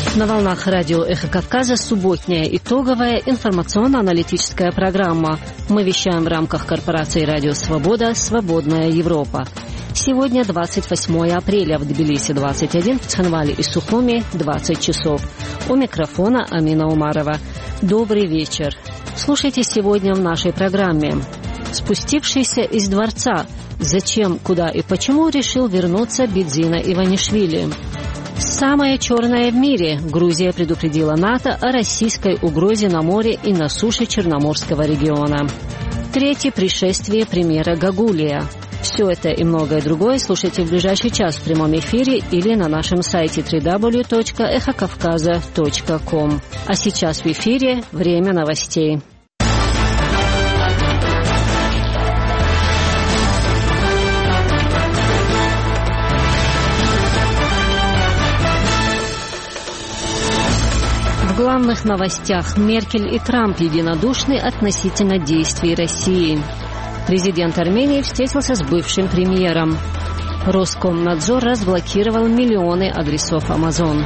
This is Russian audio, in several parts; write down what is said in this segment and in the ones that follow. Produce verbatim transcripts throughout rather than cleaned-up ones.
На волнах радио «Эхо Кавказа» субботняя итоговая информационно-аналитическая программа. Мы вещаем в рамках корпорации «Радио Свобода. Свободная Европа». Сегодня двадцать восьмое апреля, в Тбилиси двадцать один, в Цхинвале и Сухуми двадцать часов. У микрофона Амина Умарова. Добрый вечер. Слушайте сегодня в нашей программе. Спустившийся из дворца. Зачем, куда и почему решил вернуться Бидзина Иванишвили? Самое черное в мире. Грузия предупредила НАТО о российской угрозе на море и на суше Черноморского региона. Третье пришествие премьера Гагулия. Все это и многое другое слушайте в ближайший час в прямом эфире или на нашем сайте дабл ю дабл ю дабл ю точка эхо кавказа точка ком. А сейчас в эфире время новостей. В главных новостях: Меркель и Трамп единодушны относительно действий России. Президент Армении встретился с бывшим премьером. Роскомнадзор разблокировал миллионы адресов Amazon.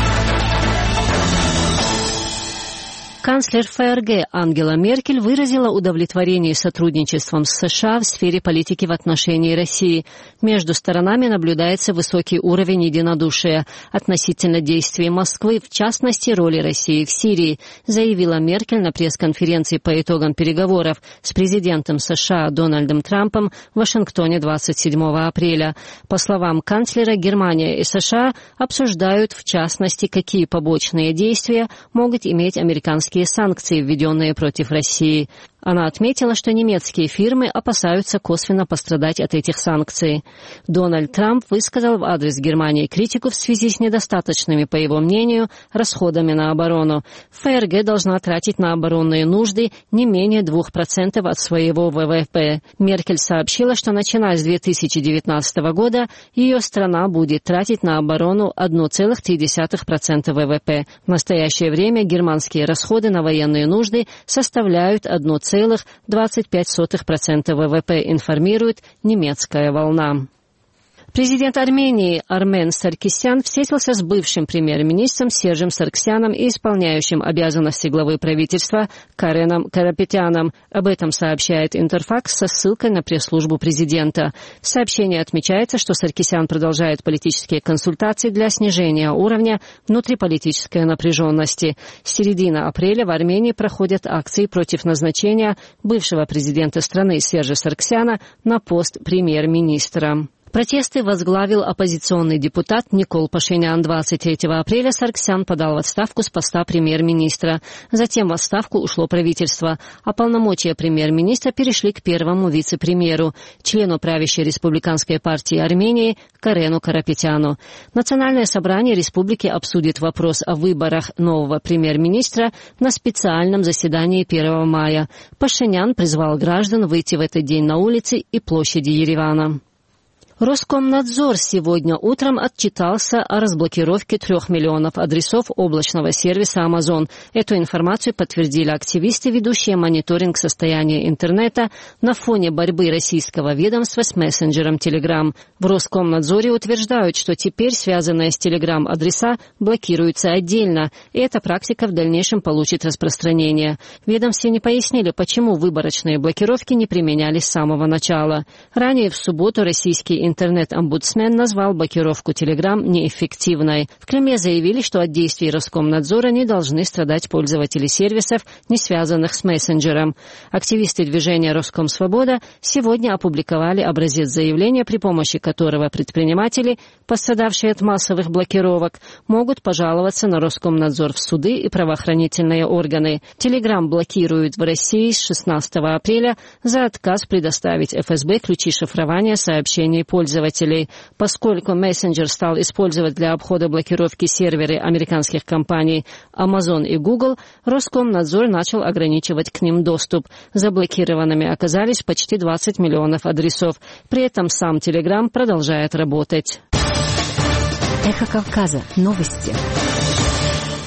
Канцлер ФРГ Ангела Меркель выразила удовлетворение сотрудничеством с США в сфере политики в отношении России. Между сторонами наблюдается высокий уровень единодушия относительно действий Москвы, в частности, роли России в Сирии, заявила Меркель на пресс-конференции по итогам переговоров с президентом США Дональдом Трампом в Вашингтоне двадцать седьмого апреля. По словам канцлера, Германия и США обсуждают, в частности, какие побочные действия могут иметь американские санкции, введенные против России. Она отметила, что немецкие фирмы опасаются косвенно пострадать от этих санкций. Дональд Трамп высказал в адрес Германии критику в связи с недостаточными, по его мнению, расходами на оборону. ФРГ должна тратить на оборонные нужды не менее двух процентов от своего ВВП. Меркель сообщила, что начиная с две тысячи девятнадцатого года ее страна будет тратить на оборону одна целых три десятых процента ВВП. В настоящее время германские расходы на военные нужды составляют одна целых двадцать пять сотых процента ВВП, информирует немецкая волна. Президент Армении Армен Саркисян встретился с бывшим премьер-министром Сержем Саргсяном и исполняющим обязанности главы правительства Кареном Карапетяном. Об этом сообщает Интерфакс со ссылкой на пресс-службу президента. В сообщении отмечается, что Саркисян продолжает политические консультации для снижения уровня внутриполитической напряженности. С середины апреля в Армении проходят акции против назначения бывшего президента страны Сержа Саргсяна на пост премьер-министра. Протесты возглавил оппозиционный депутат Никол Пашинян. двадцать третьего апреля Саргсян подал в отставку с поста премьер-министра. Затем в отставку ушло правительство, а полномочия премьер-министра перешли к первому вице-премьеру, члену правящей республиканской партии Армении Карену Карапетяну. Национальное собрание республики обсудит вопрос о выборах нового премьер-министра на специальном заседании первого мая. Пашинян призвал граждан выйти в этот день на улицы и площади Еревана. Роскомнадзор сегодня утром отчитался о разблокировке трех миллионов адресов облачного сервиса Amazon. Эту информацию подтвердили активисты, ведущие мониторинг состояния интернета на фоне борьбы российского ведомства с мессенджером Telegram. В Роскомнадзоре утверждают, что теперь связанные с Telegram адреса блокируются отдельно, и эта практика в дальнейшем получит распространение. В ведомстве не пояснили, почему выборочные блокировки не применялись с самого начала. Ранее в субботу российский интернет-омбудсмен назвал блокировку Telegram неэффективной. В Кремле заявили, что от действий Роскомнадзора не должны страдать пользователи сервисов, не связанных с мессенджером. Активисты движения «Роскомсвобода» сегодня опубликовали образец заявления, при помощи которого предприниматели, пострадавшие от массовых блокировок, могут пожаловаться на Роскомнадзор в суды и правоохранительные органы. Telegram блокируют в России с шестнадцатого апреля за отказ предоставить эф эс бэ ключи шифрования сообщений пользователей. пользователей. Поскольку мессенджер стал использовать для обхода блокировки серверы американских компаний Amazon и Google, Роскомнадзор начал ограничивать к ним доступ. Заблокированными оказались почти двадцать миллионов адресов. При этом сам Telegram продолжает работать. Эхо Кавказа. Новости.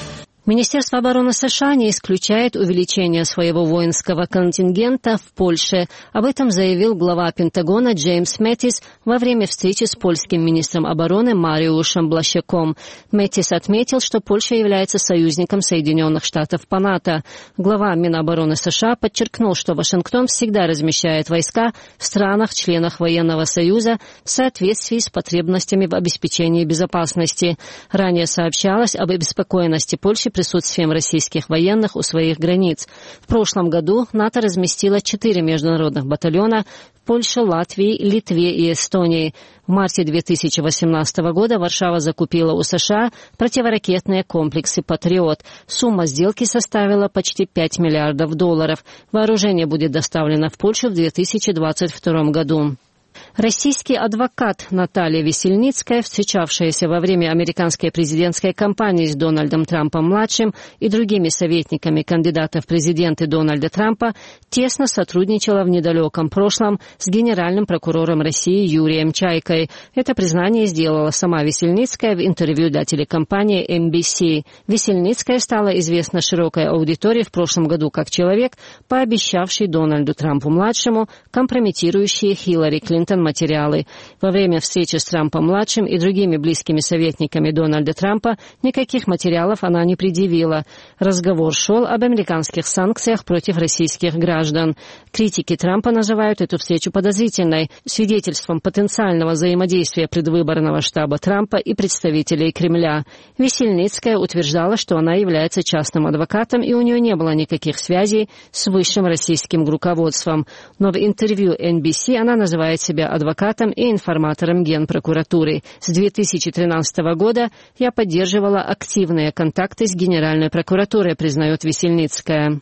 Министерство обороны США не исключает увеличение своего воинского контингента в Польше. Об этом заявил глава Пентагона Джеймс Мэттис во время встречи с польским министром обороны Мариушем Блащаком. Мэттис отметил, что Польша является союзником Соединенных Штатов по НАТО. Глава Минобороны США подчеркнул, что Вашингтон всегда размещает войска в странах-членах военного союза в соответствии с потребностями в обеспечении безопасности. Ранее сообщалось об обеспокоенности Польши присутствием российских военных у своих границ. В прошлом году НАТО разместило четыре международных батальона в Польше, Латвии, Литве и Эстонии. В марте две тысячи восемнадцатого года Варшава закупила у США противоракетные комплексы «Патриот». Сумма сделки составила почти пять миллиардов долларов. Вооружение будет доставлено в Польшу в две тысячи двадцать втором году. Российский адвокат Наталья Весельницкая, встречавшаяся во время американской президентской кампании с Дональдом Трампом-младшим и другими советниками кандидата в президенты Дональда Трампа, тесно сотрудничала в недалеком прошлом с генеральным прокурором России Юрием Чайкой. Это признание сделала сама Весельницкая в интервью для телекомпании эн би си. Весельницкая стала известна широкой аудитории в прошлом году как человек, пообещавший Дональду Трампу-младшему компрометирующие Хиллари Клинтон материалы. Во время встречи с Трампом-младшим и другими близкими советниками Дональда Трампа никаких материалов она не предъявила. Разговор шел об американских санкциях против российских граждан. Критики Трампа называют эту встречу подозрительной, свидетельством потенциального взаимодействия предвыборного штаба Трампа и представителей Кремля. Весельницкая утверждала, что она является частным адвокатом и у нее не было никаких связей с высшим российским руководством. Но в интервью эн би си она называет себя адвокатом и информатором Генпрокуратуры. С две тысячи тринадцатого года я поддерживала активные контакты с Генеральной прокуратурой, признает Весельницкая.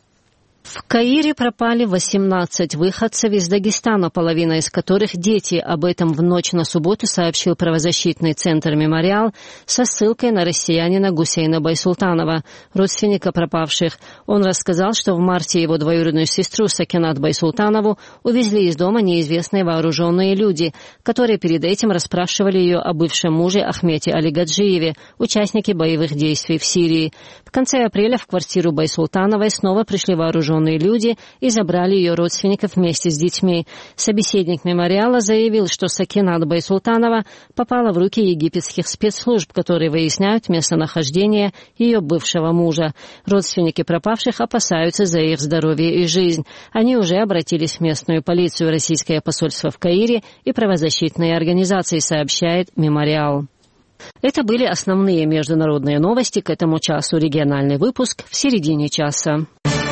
В Каире пропали восемнадцать выходцев из Дагестана, половина из которых дети. Об этом в ночь на субботу сообщил правозащитный центр «Мемориал» со ссылкой на россиянина Гусейна Байсултанова, родственника пропавших. Он рассказал, что в марте его двоюродную сестру Сакинат Байсултанову увезли из дома неизвестные вооруженные люди, которые перед этим расспрашивали ее о бывшем муже Ахмете Алигаджиеве, участнике боевых действий в Сирии. В конце апреля в квартиру Байсултановой снова пришли вооруженные люди и забрали ее родственников вместе с детьми. Собеседник «Мемориала» заявил, что Сакинат Байсултанова попала в руки египетских спецслужб, которые выясняют местонахождение ее бывшего мужа. Родственники пропавших опасаются за их здоровье и жизнь. Они уже обратились в местную полицию, российское посольство в Каире и правозащитные организации, сообщает «Мемориал». Это были основные международные новости к этому часу. Региональный выпуск в середине часа.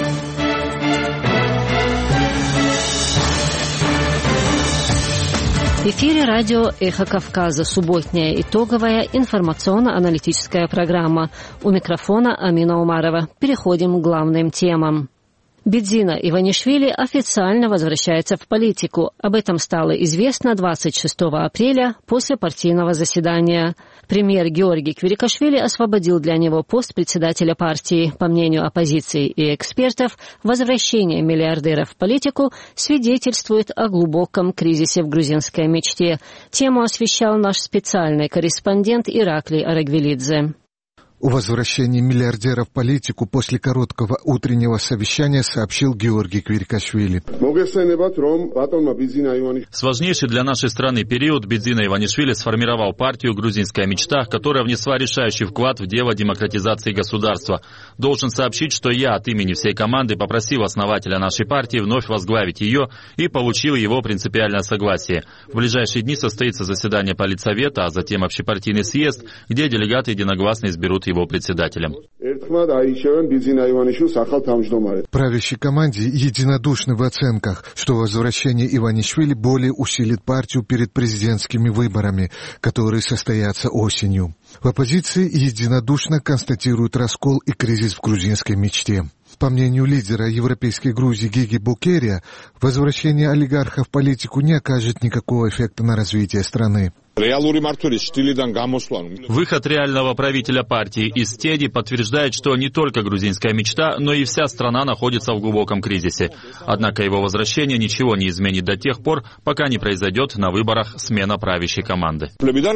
В эфире радио «Эхо Кавказа», субботняя итоговая информационно-аналитическая программа. У микрофона Амина Умарова. Переходим к главным темам. Бидзина Иванишвили официально возвращается в политику. Об этом стало известно двадцать шестого апреля после партийного заседания. Премьер Георгий Квирикашвили освободил для него пост председателя партии. По мнению оппозиции и экспертов, возвращение миллиардера в политику свидетельствует о глубоком кризисе в грузинской мечте. Тему освещал наш специальный корреспондент Ираклий Арагвелидзе. О возвращении миллиардера в политику после короткого утреннего совещания сообщил Георгий Квирикашвили. Сложнейший для нашей страны период Бидзина Иванишвили сформировал партию «Грузинская мечта», которая внесла решающий вклад в дело демократизации государства. Должен сообщить, что я от имени всей команды попросил основателя нашей партии вновь возглавить ее и получил его принципиальное согласие. В ближайшие дни состоится заседание политсовета, а затем общепартийный съезд, где делегаты единогласно изберут его председателем. Правящей команде единодушны в оценках, что возвращение Иванишвили более усилит партию перед президентскими выборами, которые состоятся осенью. В оппозиции единодушно констатируют раскол и кризис в грузинской мечте. По мнению лидера европейской Грузии Гиги Букерия, возвращение олигарха в политику не окажет никакого эффекта на развитие страны. Выход реального правителя партии из тени подтверждает, что не только грузинская мечта, но и вся страна находится в глубоком кризисе. Однако его возвращение ничего не изменит до тех пор, пока не произойдет на выборах смена правящей команды.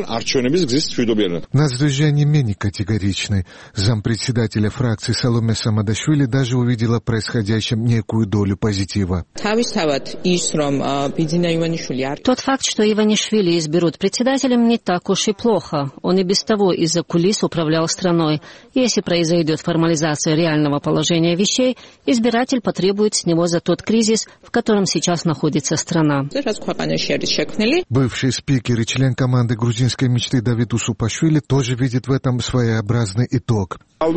Нас движение менее категоричны. Зампредседателя фракции Саломе Самадашвили даже увидела в происходящем некую долю позитива. Тот факт, что Иванишвили изберут председателем, не так уж и плохо. Он и без того из-за кулис управлял страной. Если произойдет формализация реального положения вещей, избиратель потребует с него за тот кризис, в котором сейчас находится страна. Бывший спикер и член команды грузинской мечты Давид Усупашвили тоже видит в этом своеобразный итог.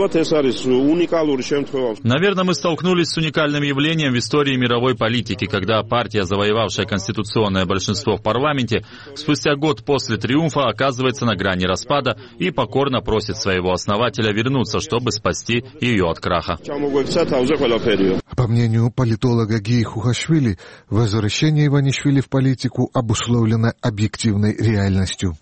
Наверное, мы столкнулись с уникальным явлением в истории мировой политики, когда партия, завоевавшая конституционное большинство в парламенте, спустя год после триумфа оказывается на грани распада и покорно просит своего основателя вернуться, чтобы спасти ее от краха. По мнению политолога Гии Хухашвили, возвращение Иванишвили в политику обусловлено объективной реальностью.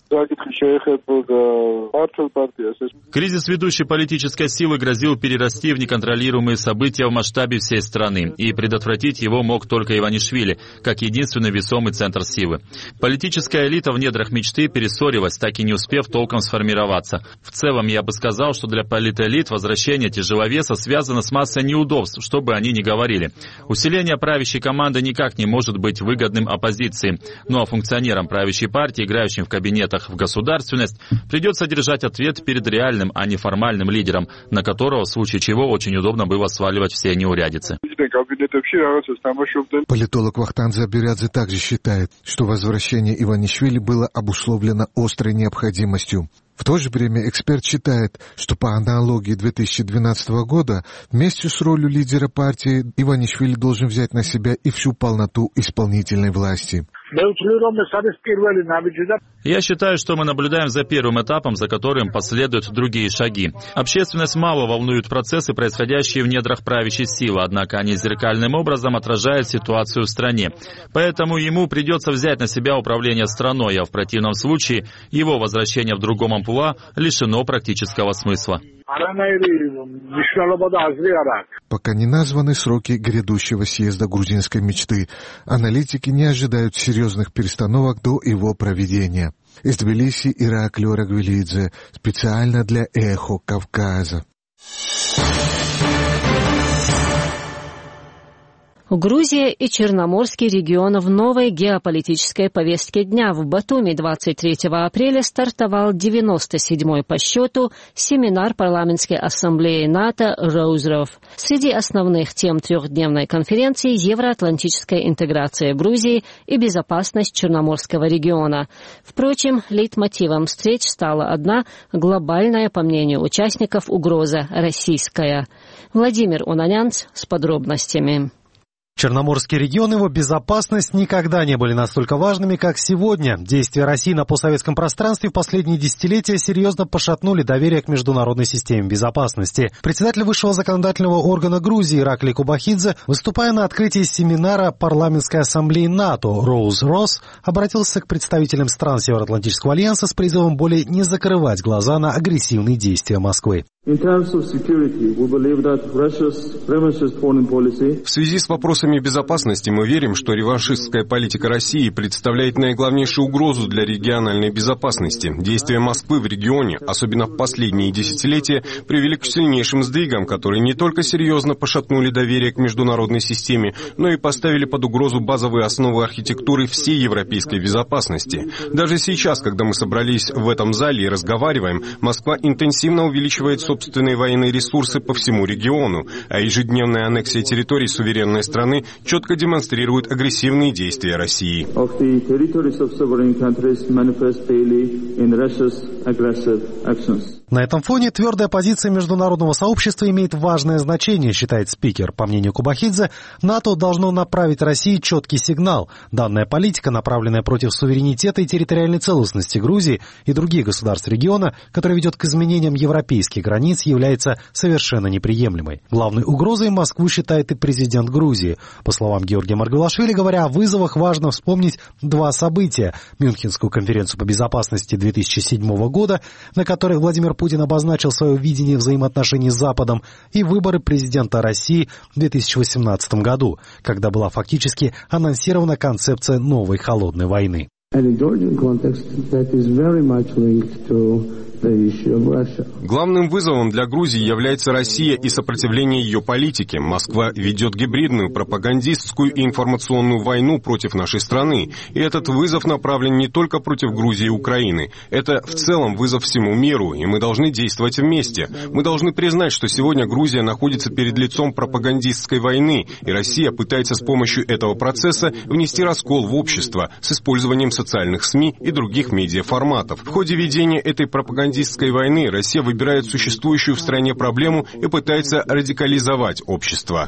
Кризис ведущей политической силы грозил перерасти в неконтролируемые события в масштабе всей страны, и предотвратить его мог только Иванишвили, как единственный весомый центр силы. Политическая элита в недрах мечты перессорилась, так и не успев толком сформироваться. В целом, я бы сказал, что для политэлит возвращение тяжеловеса связано с массой неудобств, что бы они ни говорили. Усиление правящей команды никак не может быть выгодным оппозиции, ну а функционерам правящей партии, играющим в кабинетах в государственность, придется держать ответ перед реальным, а не формальным лидером, на которого в случае чего очень удобно было сваливать все неурядицы. Политолог Вахтанг Забирадзе также считает, что возвращение Иванишвили было обусловлено острой необходимостью. В то же время эксперт считает, что по аналогии две тысячи двенадцатого года вместе с ролью лидера партии Иванишвили должен взять на себя и всю полноту исполнительной власти. Я считаю, что мы наблюдаем за первым этапом, за которым последуют другие шаги. Общественность мало волнует процессы, происходящие в недрах правящей силы, однако они зеркальным образом отражают ситуацию в стране. Поэтому ему придется взять на себя управление страной, а в противном случае его возвращение в другом амплуа лишено практического смысла. Пока не названы сроки грядущего съезда грузинской мечты, аналитики не ожидают серьезных перестановок до его проведения. Из Тбилиси Ираклий Рагвилидзе, специально для «Эхо Кавказа». Грузия и Черноморский регион в новой геополитической повестке дня. В Батуми двадцать третьего апреля стартовал девяносто седьмой по счету семинар парламентской ассамблеи НАТО «Роузров». Среди основных тем трехдневной конференции евроатлантическая интеграция Грузии и безопасность Черноморского региона. Впрочем, лейтмотивом встреч стала одна глобальная, по мнению участников, угроза российская. Владимир Унанянц с подробностями. Черноморский регион и его безопасность никогда не были настолько важными, как сегодня. Действия России на постсоветском пространстве в последние десятилетия серьезно пошатнули доверие к международной системе безопасности. Председатель высшего законодательного органа Грузии Ираклий Кубахидзе, выступая на открытии семинара парламентской ассамблеи НАТО «Роуз-Рос», обратился к представителям стран Североатлантического альянса с призывом более не закрывать глаза на агрессивные действия Москвы. В связи с вопросами безопасности мы верим, что реваншистская политика России представляет наиглавнейшую угрозу для региональной безопасности. Действия Москвы в регионе, особенно в последние десятилетия, привели к сильнейшим сдвигам, которые не только серьезно пошатнули доверие к международной системе, но и поставили под угрозу базовые основы архитектуры всей европейской безопасности. Даже сейчас, когда мы собрались в этом зале и разговариваем, Москва интенсивно увеличивает собственность собственные военные ресурсы по всему региону, а ежедневная аннексия территорий суверенной страны четко демонстрирует агрессивные действия России. На этом фоне твердая позиция международного сообщества имеет важное значение, считает спикер. По мнению Кубахидзе, НАТО должно направить России четкий сигнал. Данная политика, направленная против суверенитета и территориальной целостности Грузии и других государств региона, которая ведет к изменениям европейских границ, является совершенно неприемлемой. Главной угрозой Москву считает и президент Грузии. По словам Георгия Маргвелашвили, говоря о вызовах, важно вспомнить два события. Мюнхенскую конференцию по безопасности две тысячи седьмого года, на которой Владимир Путин обозначил свое видение взаимоотношений с Западом, и выборы президента России в две тысячи восемнадцатом году, когда была фактически анонсирована концепция новой холодной войны. Главным вызовом для Грузии является Россия и сопротивление ее политике. Москва ведет гибридную, пропагандистскую и информационную войну против нашей страны. И этот вызов направлен не только против Грузии и Украины. Это в целом вызов всему миру, и мы должны действовать вместе. Мы должны признать, что сегодня Грузия находится перед лицом пропагандистской войны, и Россия пытается с помощью этого процесса внести раскол в общество с использованием социальных СМИ и других медиаформатов. В ходе ведения этой пропагандистской войны Россия выбирает существующую в стране проблему и пытается радикализовать общество.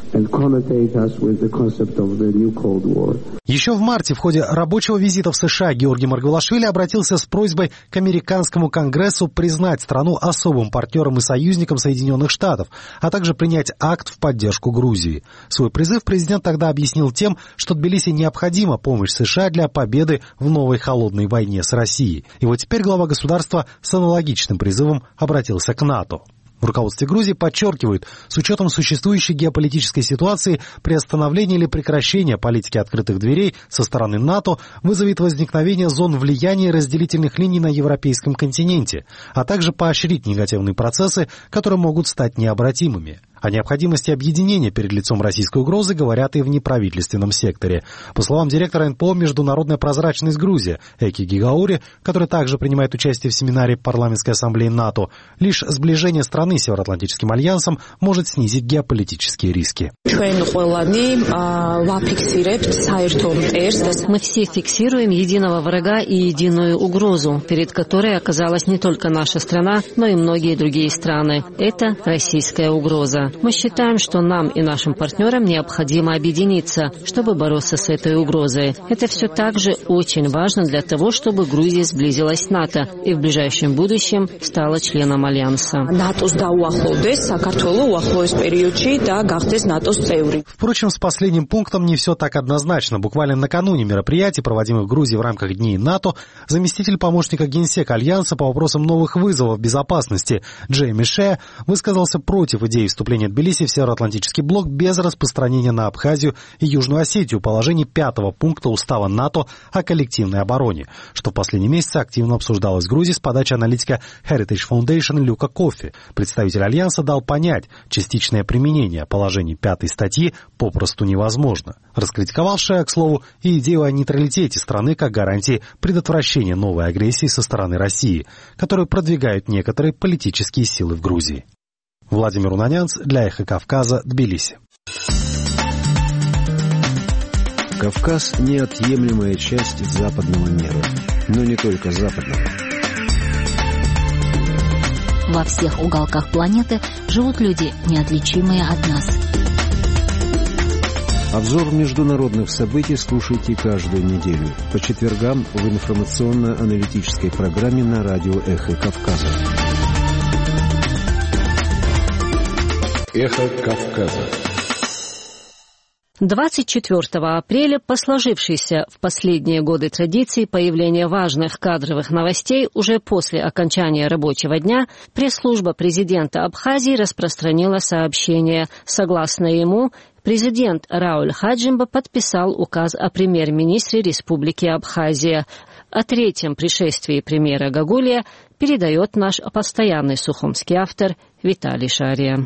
Еще в марте в ходе рабочего визита в США Георгий Маргвелашвили обратился с просьбой к американскому Конгрессу признать страну особым партнером и союзником Соединенных Штатов, а также принять акт в поддержку Грузии. Свой призыв президент тогда объяснил тем, что Тбилиси необходима помощь США для победы в новой холодной войне с Россией. И вот теперь глава государства с аналогичным призывом обратился к НАТО. В руководстве Грузии подчеркивают, с учетом существующей геополитической ситуации, приостановление или прекращение политики открытых дверей со стороны НАТО вызовет возникновение зон влияния и разделительных линий на европейском континенте, а также поощрить негативные процессы, которые могут стать необратимыми. О необходимости объединения перед лицом российской угрозы говорят и в неправительственном секторе. По словам директора эн пэ о «Международная прозрачность Грузии» Эки Гигаури, который также принимает участие в семинаре Парламентской ассамблеи НАТО, лишь сближение страны с Североатлантическим альянсом может снизить геополитические риски. Мы все фиксируем единого врага и единую угрозу, перед которой оказалась не только наша страна, но и многие другие страны. Это российская угроза. Мы считаем, что нам и нашим партнерам необходимо объединиться, чтобы бороться с этой угрозой. Это все также очень важно для того, чтобы Грузия сблизилась с НАТО и в ближайшем будущем стала членом Альянса. Впрочем, с последним пунктом не все так однозначно. Буквально накануне мероприятий, проводимых в Грузии в рамках Дней НАТО, заместитель помощника генсека Альянса по вопросам новых вызовов безопасности Джейми Шея высказался против идеи вступления Тбилиси в Североатлантический блок без распространения на Абхазию и Южную Осетию положений пятого пункта Устава НАТО о коллективной обороне, что в последние месяцы активно обсуждалось в Грузии с подачи аналитика Heritage Foundation Люка Коффи. Представитель Альянса дал понять, частичное применение положений пятой статьи попросту невозможно. Раскритиковал Шея, к слову, и идею о нейтралитете страны как гарантии предотвращения новой агрессии со стороны России, которую продвигают некоторые политические силы в Грузии. Владимир Унанянц для Эхо Кавказа, Тбилиси. Кавказ – неотъемлемая часть западного мира, но не только западного. Во всех уголках планеты живут люди, неотличимые от нас. Обзор международных событий слушайте каждую неделю по четвергам в информационно-аналитической программе на радио «Эхо Кавказа». Эхо Кавказа. двадцать четвёртого апреля по сложившейся в последние годы традиции появления важных кадровых новостей уже после окончания рабочего дня пресс-служба президента Абхазии распространила сообщение. Согласно ему, президент Рауль Хаджимба подписал указ о премьер-министре Республики Абхазия. О третьем пришествии премьера Гагулия передает наш постоянный сухумский автор Виталий Шария.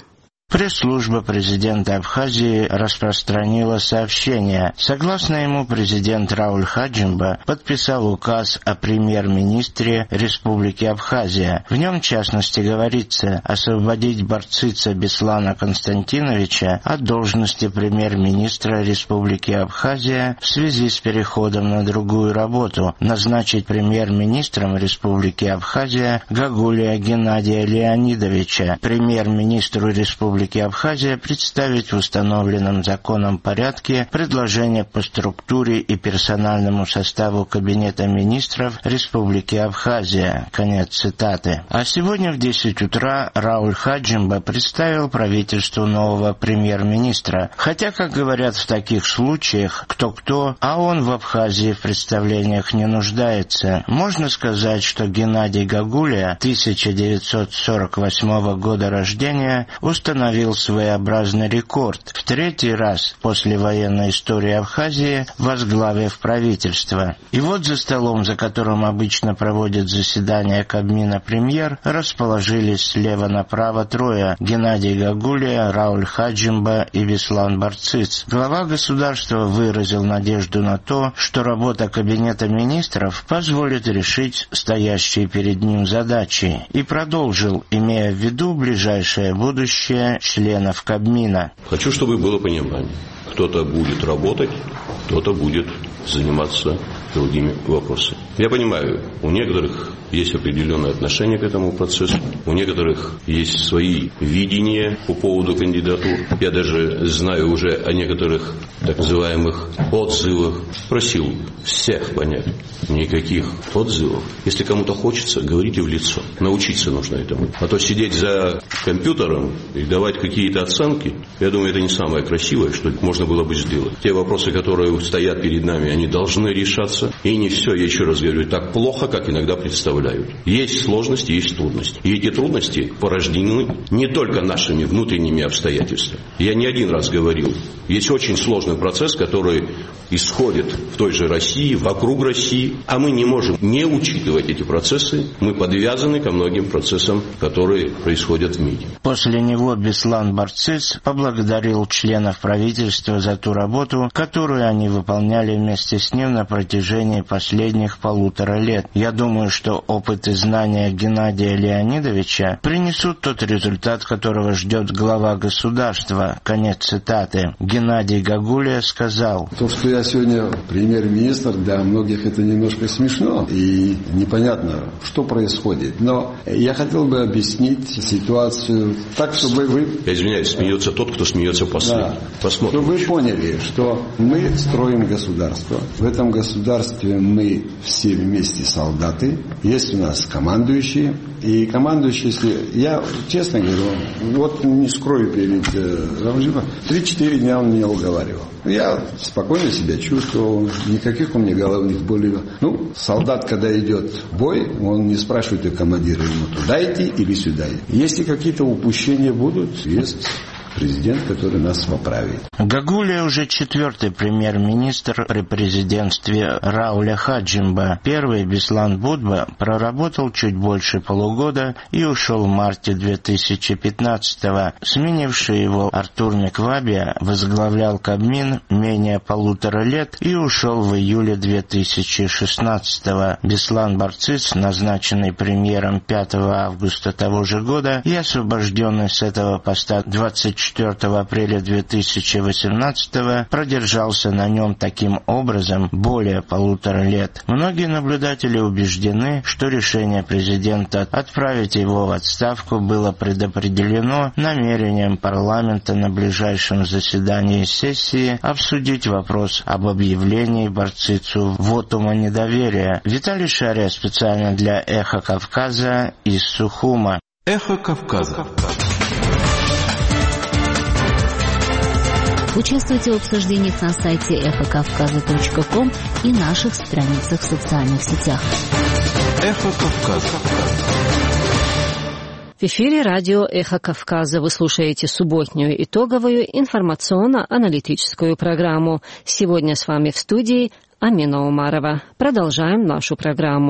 Пресс-служба президента Абхазии распространила сообщение. Согласно ему, президент Рауль Хаджимба подписал указ о премьер-министре Республики Абхазия. В нем, в частности, говорится освободить Барцица Беслана Константиновича от должности премьер-министра Республики Абхазия в связи с переходом на другую работу, назначить премьер-министром Республики Абхазия Гагулия Геннадия Леонидовича, премьер-министру Республики Абхазия представить в установленном законом порядке предложение по структуре и персональному составу Кабинета министров Республики Абхазия. Конец цитаты. А сегодня в десять утра Рауль Хаджимба представил правительству нового премьер-министра. Хотя, как говорят в таких случаях, кто-кто, а он в Абхазии в представлениях не нуждается. Можно сказать, что Геннадий Гагулия, тысяча девятьсот сорок восьмого года рождения, установил своеобразный рекорд. В третий раз после военной истории Абхазии возглавив правительство. И вот за столом, за которым обычно проводят заседания Кабмина премьер, расположились слева направо трое: Геннадий Гагулия, Рауль Хаджимба и Беслан Барциц. Глава государства выразил надежду на то, что работа Кабинета министров позволит решить стоящие перед ним задачи, и продолжил, имея в виду ближайшее будущее членов Кабмина. Хочу, чтобы было понимание. Кто-то будет работать, кто-то будет заниматься другими вопросами. Я понимаю, у некоторых есть определенное отношение к этому процессу, у некоторых есть свои видения по поводу кандидатур. Я даже знаю уже о некоторых так называемых отзывах. Просил всех понять, никаких отзывов. Если кому-то хочется, говорите в лицо. Научиться нужно этому. А то сидеть за компьютером и давать какие-то оценки, я думаю, это не самое красивое, что можно было бы сделать. Те вопросы, которые стоят перед нами, они должны решаться. И не все, я еще раз говорю, так плохо, как иногда представляют. Есть сложности, есть трудности. И эти трудности порождены не только нашими внутренними обстоятельствами. Я не один раз говорил, есть очень сложный процесс, который исходит в той же России, вокруг России, а мы не можем не учитывать эти процессы. Мы подвязаны ко многим процессам, которые происходят в мире. После него Беслан Барциц поблагодарил членов правительства за ту работу, которую они выполняли вместе с ним на протяжении последних полутора лет. Я думаю, что опыт и знания Геннадия Леонидовича принесут тот результат, которого ждет глава государства. Конец цитаты. Геннадий Гагулия сказал: То, что я сегодня премьер-министр, для многих это немножко смешно и непонятно, что происходит. Но я хотел бы объяснить ситуацию так, чтобы вы... Я извиняюсь, смеется тот, кто смеется последний. Да. Посмотрим. Чтобы вы поняли, что мы строим государство. В этом государстве мы все вместе солдаты. Есть у нас командующие. И командующий, если... Я честно говорю, вот не скрою перед Рамжином, три-четыре дня он меня уговаривал. Я спокойно себя чувствовал, никаких у меня головных болей. Ну, солдат, когда идет в бой, он не спрашивает у командира, ему туда идти или сюда идти. Если какие-то упущения будут, есть президент, который нас поправит. Гагулия уже четвертый премьер-министр при президентстве Рауля Хаджимба. Первый, Беслан Будба, проработал чуть больше полугода и ушел в марте две тысячи пятнадцатого. Сменивший его Артур Меквабия возглавлял Кабмин менее полутора лет и ушел в июле две тысячи шестнадцатого. Беслан Барциц, назначенный премьером пятого августа того же года и освобожденный с этого поста двадцать четвертого апреля две тысячи восемнадцатого, продержался на нем таким образом более полутора лет. Многие наблюдатели убеждены, что решение президента отправить его в отставку было предопределено намерением парламента на ближайшем заседании сессии обсудить вопрос об объявлении Барцицу вотума недоверия. Виталий Шария специально для «Эхо Кавказа» из Сухума. «Эхо Кавказа». Участвуйте в обсуждениях на сайте эхо кавказа точка ком и наших страницах в социальных сетях. Эхо Кавказа. В эфире радио «Эхо Кавказа». Вы слушаете субботнюю итоговую информационно-аналитическую программу. Сегодня с вами в студии Амина Умарова. Продолжаем нашу программу.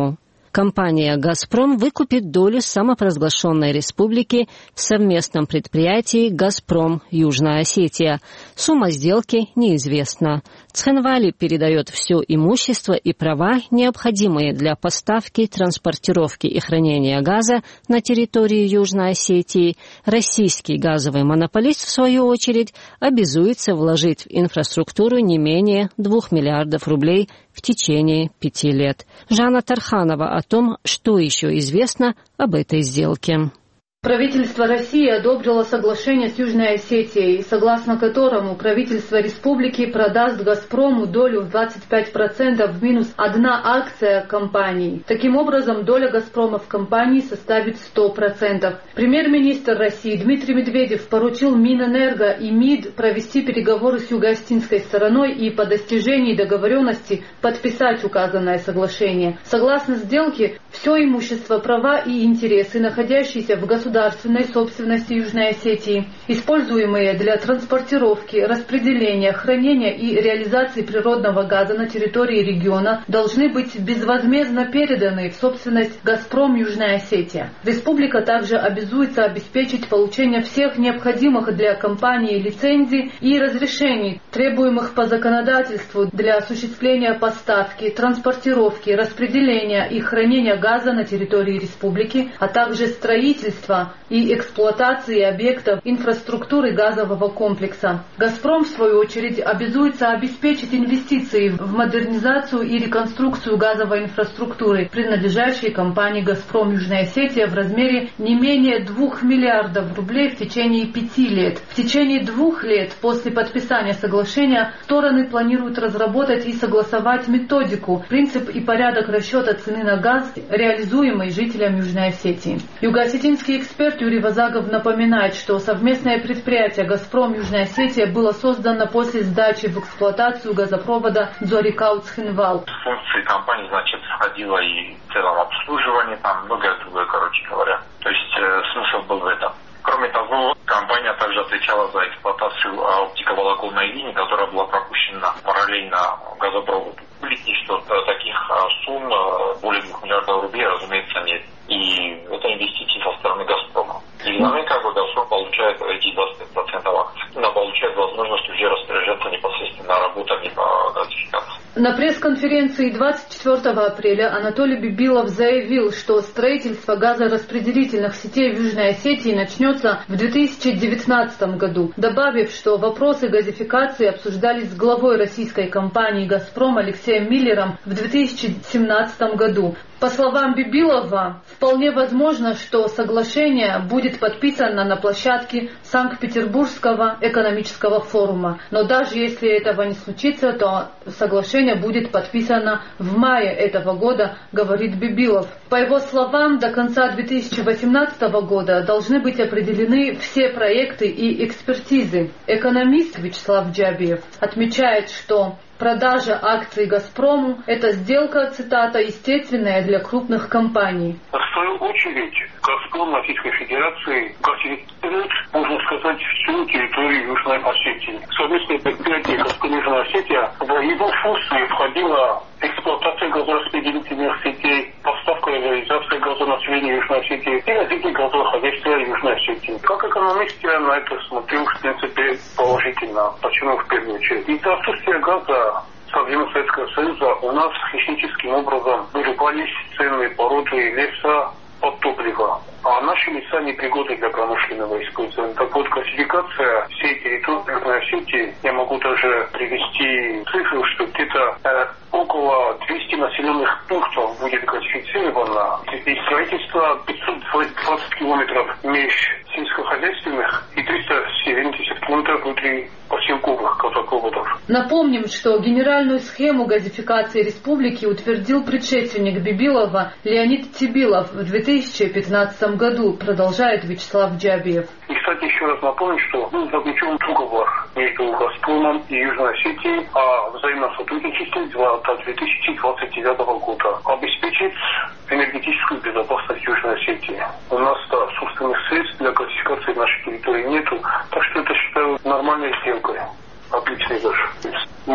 Компания «Газпром» выкупит долю самопровозглашенной республики в совместном предприятии «Газпром Южная Осетия». Сумма сделки неизвестна. Цхинвали передает все имущество и права, необходимые для поставки, транспортировки и хранения газа на территории Южной Осетии. Российский газовый монополист, в свою очередь, обязуется вложить в инфраструктуру не менее двух миллиардов рублей в течение пяти лет. Жанна Тарханова о том, что еще известно об этой сделке. Правительство России одобрило соглашение с Южной Осетией, согласно которому правительство республики продаст «Газпрому» долю в двадцать пять процентов в минус одна акция компании. Таким образом, доля «Газпрома» в компании составит сто процентов. Премьер-министр России Дмитрий Медведев поручил Минэнерго и МИД провести переговоры с юго-осетинской стороной и по достижении договоренности подписать указанное соглашение. Согласно сделке, все имущество, права и интересы, находящиеся в государственном государственной собственности Южной Осетии, используемые для транспортировки, распределения, хранения и реализации природного газа на территории региона, должны быть безвозмездно переданы в собственность «Газпром Южная Осетия». Республика также обязуется обеспечить получение всех необходимых для компании лицензий и разрешений, требуемых по законодательству для осуществления поставки, транспортировки, распределения и хранения газа на территории республики, а также строительства и эксплуатации объектов инфраструктуры газового комплекса. «Газпром», в свою очередь, обязуется обеспечить инвестиции в модернизацию и реконструкцию газовой инфраструктуры, принадлежащей компании «Газпром Южная Осетия» в размере не менее двух миллиардов рублей в течение пяти лет. В течение двух лет после подписания соглашения стороны планируют разработать и согласовать методику, принцип и порядок расчета цены на газ, реализуемый жителям Южной Осетии. Юго-осетинский эксперт Юрий Вазагов напоминает, что совместное предприятие «Газпром Южная Осетия» было создано после сдачи в эксплуатацию газопровода Дзорикау-Цхинвал. Функции компании, значит, входило и в целом обслуживание, там многое другое, короче говоря. То есть э, смысл был в этом. Кроме того, компания также отвечала за эксплуатацию оптиковолоконной линии, которая была пропущена параллельно газопроводу. Видите, что таких сумм более двух миллиардов рублей, разумеется, нет. И это инвестиции со стороны «Газпрома». И взамен как бы «Газпром» получает эти двадцать пять процентов акций. Она получает возможность уже распоряжаться непосредственно работами по газификации. На пресс-конференции двадцать четвёртого апреля Анатолий Бибилов заявил, что строительство газораспределительных сетей в Южной Осетии начнется в две тысячи девятнадцатом году, добавив, что вопросы газификации обсуждались с главой российской компании «Газпром» Алексеем Миллером в две тысячи семнадцатом году. По словам Бибилова, вполне возможно, что соглашение будет подписано на площадке Санкт-Петербургского экономического форума. Но даже если этого не случится, то соглашение будет подписано в мае этого года, говорит Бибилов. По его словам, до конца две тысячи восемнадцатого года должны быть определены все проекты и экспертизы. Экономист Вячеслав Джабиев отмечает, что продажа акций «Газпрому» – это сделка, цитата, естественная для крупных компаний. В свою очередь, «Газпром» Российской Федерации газифицирует, можно сказать, всю территорию Южной Осетии. Совместное предприятие «Газпром Южная Осетия» в его функции входила эксплуатация газораспределительных сетей, поставка и реализация газонаселения Южной Осетии и развитие газового хозяйства Южной Осетии. Как экономист я на это смотрю, в принципе, положительно. Почему в первую очередь? Из-за отсутствия газа со времен Советского Союза у нас хищническим образом вырубались ценные породы леса под топливо, а наши леса непригодны для промышленного использования. Так вот, классификация всей территории Южной Осетии, я могу даже привести цифру, что где-то э, около двухсот населенных пунктов будет классифицировано, и строительство пятьсот двадцать километров меж сельскохозяйственных и триста семьдесят километров внутри поселковых газопроводов. Напомним, что генеральную схему газификации республики утвердил предшественник Бибилова Леонид Тибилов в две тысячи пятнадцатом году, продолжает Вячеслав Джабиев. И, кстати, еще раз напомню, что был заключен договор между «Газпромом» и Южной Осетией о взаимном сотрудничестве до две тысячи двадцать девятого года. Обеспечить энергетическую безопасность Южной Осетии. У нас да, собственных средств для классификации нашей территории нету, так что это считаю нормальной сделкой. Отличный даже. Магистраль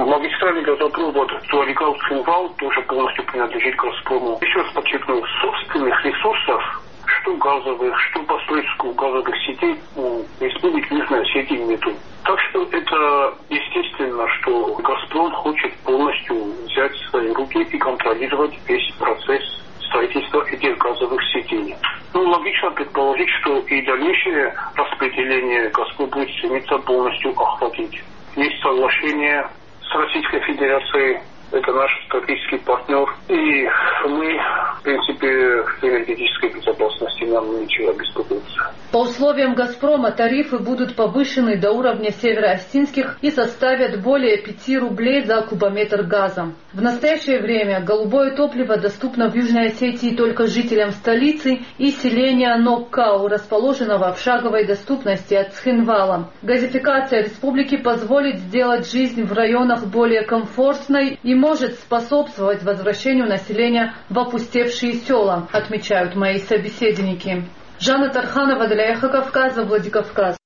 Центральный газопровод Туарегал-Цинвал тоже полностью принадлежит «Газпрому». Еще раз подчеркну, собственных ресурсов, что газовых, что постройку газовых сетей у Республики Южной Осетии нету. Так что это естественно, что «Газпром» хочет полностью взять в свои руки и контролировать весь процесс строительства этих газовых сетей. Ну, логично предположить, что и дальнейшее распределение «Газпром» будет стремиться полностью охватить. Есть соглашение с Российской Федерацией, это наш стратегический партнер, и мы, в принципе, в энергетической безопасности нам нечего беспокоиться. По условиям «Газпрома» тарифы будут повышены до уровня североостинских и составят более пяти рублей за кубометр газа. В настоящее время голубое топливо доступно в Южной Осетии только жителям столицы и селения Ноккау, расположенного в шаговой доступности от Цхинвала. Газификация республики позволит сделать жизнь в районах более комфортной и может способствовать возвращению населения в опустевшие села, отмечают мои собеседники. Жанна Тарханова для Эхо Кавказа, Владикавказ.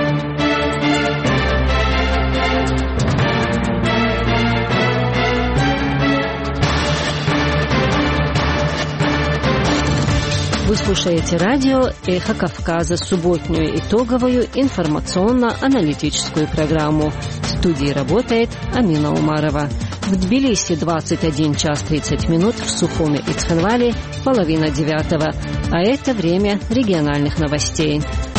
Вы слушаете радио «Эхо Кавказа», субботнюю итоговую информационно-аналитическую программу. В студии работает Амина Умарова. В Тбилиси двадцать один час тридцать минут, в Сухуме и Цхинвале половина девятого. А это время региональных новостей.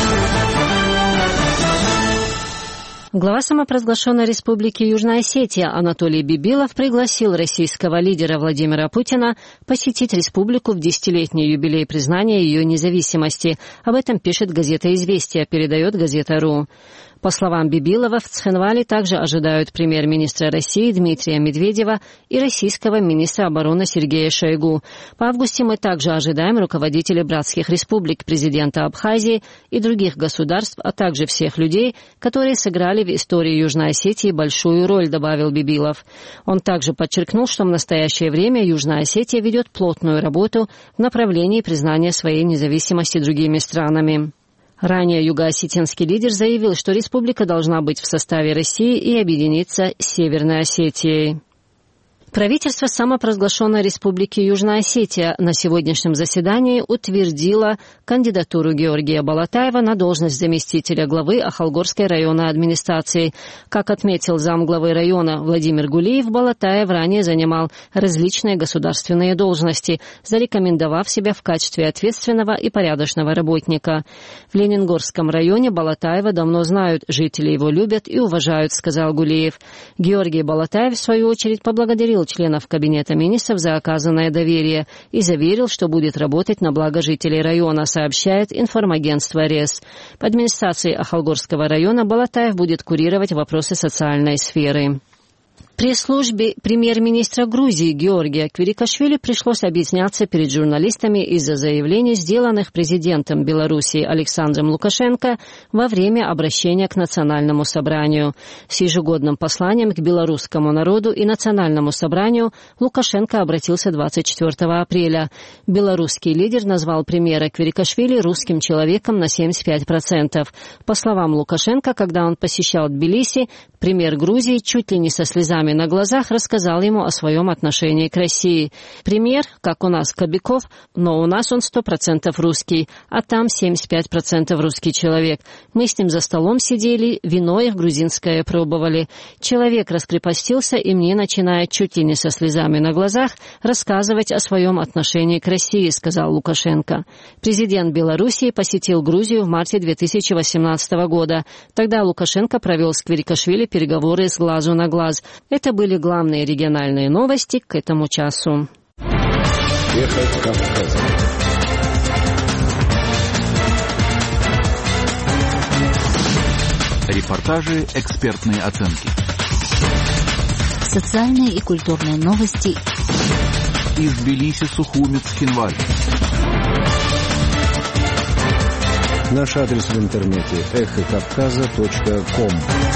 Глава самопровозглашенной республики Южная Осетия Анатолий Бибилов пригласил российского лидера Владимира Путина посетить республику в десятилетний юбилей признания ее независимости. Об этом пишет газета «Известия», передает газета.ру. По словам Бибилова, в Цхинвале также ожидают премьер-министра России Дмитрия Медведева и российского министра обороны Сергея Шойгу. В августе мы также ожидаем руководителей братских республик, президента Абхазии и других государств, а также всех людей, которые сыграли в истории Южной Осетии большую роль, добавил Бибилов. Он также подчеркнул, что в настоящее время Южная Осетия ведет плотную работу в направлении признания своей независимости другими странами. Ранее юго-осетинский лидер заявил, что республика должна быть в составе России и объединиться с Северной Осетией. Правительство самопровозглашенной республики Южная Осетия на сегодняшнем заседании утвердило кандидатуру Георгия Балатаева на должность заместителя главы Ахалгорской районной администрации. Как отметил замглавы района Владимир Гулиев, Балатаев ранее занимал различные государственные должности, зарекомендовав себя в качестве ответственного и порядочного работника. В Ленингорском районе Балатаева давно знают, жители его любят и уважают, сказал Гулиев. Георгий Балатаев, в свою очередь, поблагодарил членов Кабинета министров за оказанное доверие и заверил, что будет работать на благо жителей района, сообщает информагентство РЕС. В администрации Ахалгорского района Балатаев будет курировать вопросы социальной сферы. При службе премьер-министра Грузии Георгия Квирикашвили пришлось объясняться перед журналистами из-за заявлений, сделанных президентом Белоруссии Александром Лукашенко во время обращения к Национальному собранию. С ежегодным посланием к белорусскому народу и Национальному собранию Лукашенко обратился двадцать четвёртого апреля. Белорусский лидер назвал премьера Квирикашвили русским человеком на семьдесят пять процентов. По словам Лукашенко, когда он посещал Тбилиси, премьер Грузии чуть ли не со слезами на глазах рассказал ему о своем отношении к России. Премьер, как у нас Кобяков, но у нас он сто процентов русский, а там семьдесят пять процентов русский человек. Мы с ним за столом сидели, вино их грузинское пробовали. Человек раскрепостился и мне начинает чуть ли не со слезами на глазах рассказывать о своем отношении к России, сказал Лукашенко. Президент Белоруссии посетил Грузию в марте две тысячи восемнадцатого года. Тогда Лукашенко провел с Квирикашвили переговоры с глазу на глаз. Это были главные региональные новости к этому часу. Эхо Кавказа. Репортажи, экспертные оценки. Социальные и культурные новости. Из Тбилиси, Сухуми, Цхинваль. Наш адрес в интернете эхо кавказа точка ком.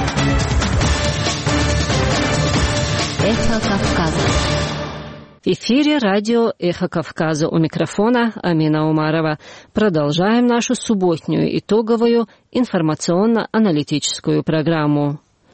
Эхо Кавказа. В эфире радио «Эхо Кавказа», у микрофона Амина Умарова. Продолжаем нашу субботнюю итоговую информационно-аналитическую программу.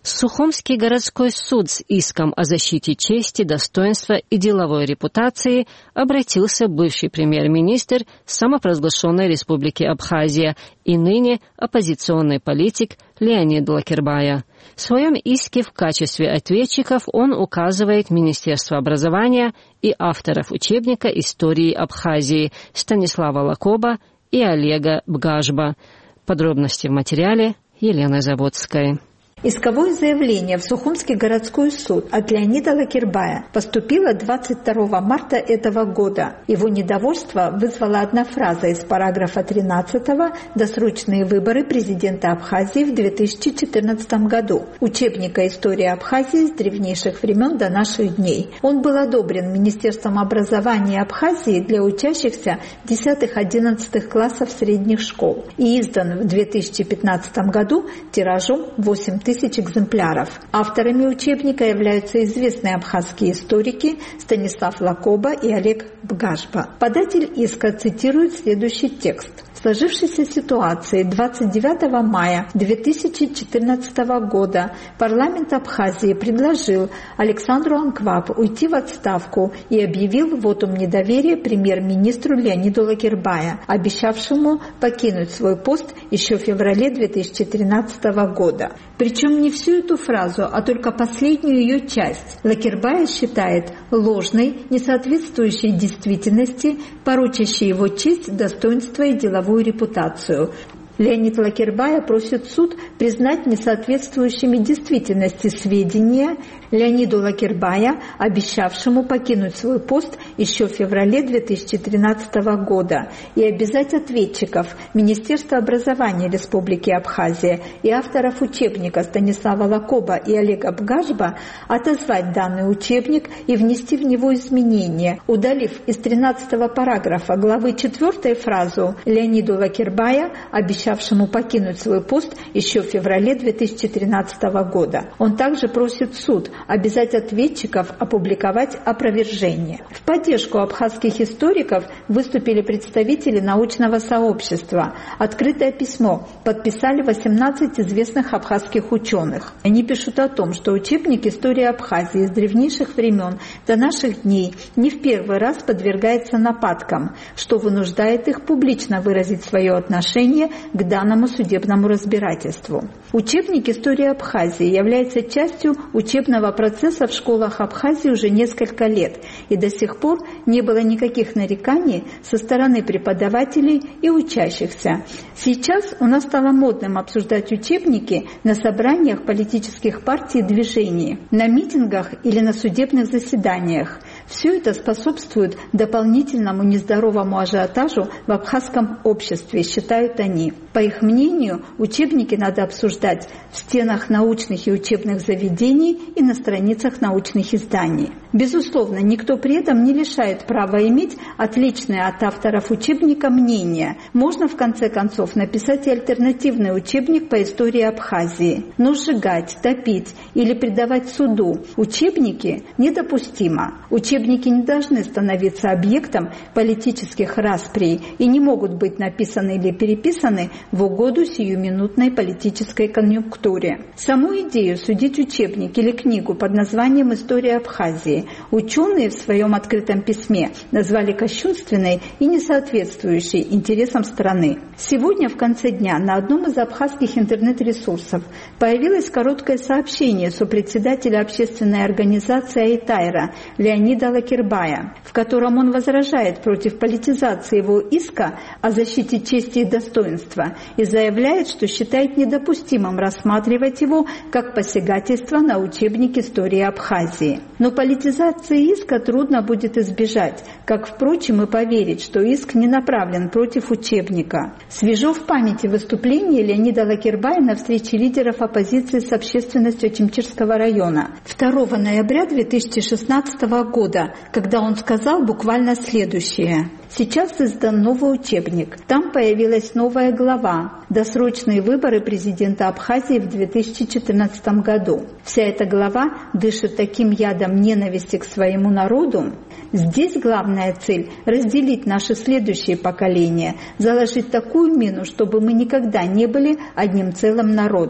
Сухумский городской суд с иском о защите чести, достоинства и деловой репутации обратился бывший премьер-министр самопровозглашенной республики Абхазия и ныне оппозиционный политик Леонид Лакербая. В своем иске в качестве ответчиков он указывает Министерство образования и авторов учебника истории Абхазии Станислава Лакоба и Олега Бгажба. Подробности в материале Елены Заводской. Исковое заявление в Сухумский городской суд от Леонида Лакербая поступило двадцать второго марта этого года. Его недовольство вызвала одна фраза из параграфа тринадцатого «Досрочные выборы президента Абхазии в две тысячи четырнадцатом году» учебника «История Абхазии с древнейших времен до наших дней». Он был одобрен Министерством образования Абхазии для учащихся десятых-одиннадцатых классов средних школ и издан в две тысячи пятнадцатом году тиражом восемь тысяч экземпляров. Авторами учебника являются известные абхазские историки Станислав Лакоба и Олег Бгажба. Податель иска цитирует следующий текст. В сложившейся ситуации двадцать девятого мая две тысячи четырнадцатого года парламент Абхазии предложил Александру Анкваб уйти в отставку и объявил вотум недоверия премьер-министру Леониду Лакербая, обещавшему покинуть свой пост еще в феврале две тысячи тринадцатого года. Причем не всю эту фразу, а только последнюю ее часть Лакербая считает ложной, несоответствующей действительности, порочащей его честь, достоинство и деловую репутацию. Леонид Лакербая просит суд признать несоответствующими действительности сведения Леониду Лакербая, обещавшему покинуть свой пост еще в феврале две тысячи тринадцатого года, и обязать ответчиков Министерства образования Республики Абхазия и авторов учебника Станислава Лакоба и Олега Бгажба отозвать данный учебник и внести в него изменения, удалив из тринадцатого параграфа главы четвёртой фразу Леониду Лакербая, обещавшему покинуть свой пост еще в феврале две тысячи тринадцатого года. Он также просит суд обязать ответчиков опубликовать опровержение. В поддержку абхазских историков выступили представители научного сообщества. Открытое письмо подписали восемнадцать известных абхазских ученых. Они пишут о том, что учебник истории Абхазии с древнейших времен до наших дней не в первый раз подвергается нападкам, что вынуждает их публично выразить свое отношение к данному судебному разбирательству. Учебник истории Абхазии является частью учебного процесса в школах Абхазии уже несколько лет, и до сих пор не было никаких нареканий со стороны преподавателей и учащихся. Сейчас у нас стало модным обсуждать учебники на собраниях политических партий и движений, на митингах или на судебных заседаниях. Все это способствует дополнительному нездоровому ажиотажу в абхазском обществе, считают они. По их мнению, учебники надо обсуждать в стенах научных и учебных заведений и на страницах научных изданий. Безусловно, никто при этом не лишает права иметь отличное от авторов учебника мнение. Можно, в конце концов, написать и альтернативный учебник по истории Абхазии. Но сжигать, топить или предавать суду учебники недопустимо. Учебники не должны становиться объектом политических расприй и не могут быть написаны или переписаны в угоду сиюминутной политической конъюнктуре. Саму идею судить учебник или книгу под названием «История Абхазии» ученые в своем открытом письме назвали кощунственной и несоответствующей интересам страны. Сегодня в конце дня на одном из абхазских интернет-ресурсов появилось короткое сообщение сопредседателя общественной организации «Айтайра» Леонида Лакербая, в котором он возражает против политизации его иска о защите чести и достоинства и заявляет, что считает недопустимым рассматривать его как посягательство на учебник истории Абхазии. Но политизации иска трудно будет избежать, как, впрочем, и поверить, что иск не направлен против учебника. Свежо в памяти выступление Леонида Лакербая на встрече лидеров оппозиции с общественностью Очимчирского района второго ноября две тысячи шестнадцатого года, когда он сказал буквально следующее. Сейчас издан новый учебник. Там появилась новая глава «Досрочные выборы президента Абхазии в две тысячи четырнадцатом году». Вся эта глава дышит таким ядом ненависти к своему народу. Здесь главная цель – разделить наши следующие поколения, заложить такую мину, чтобы мы никогда не были одним целым народом.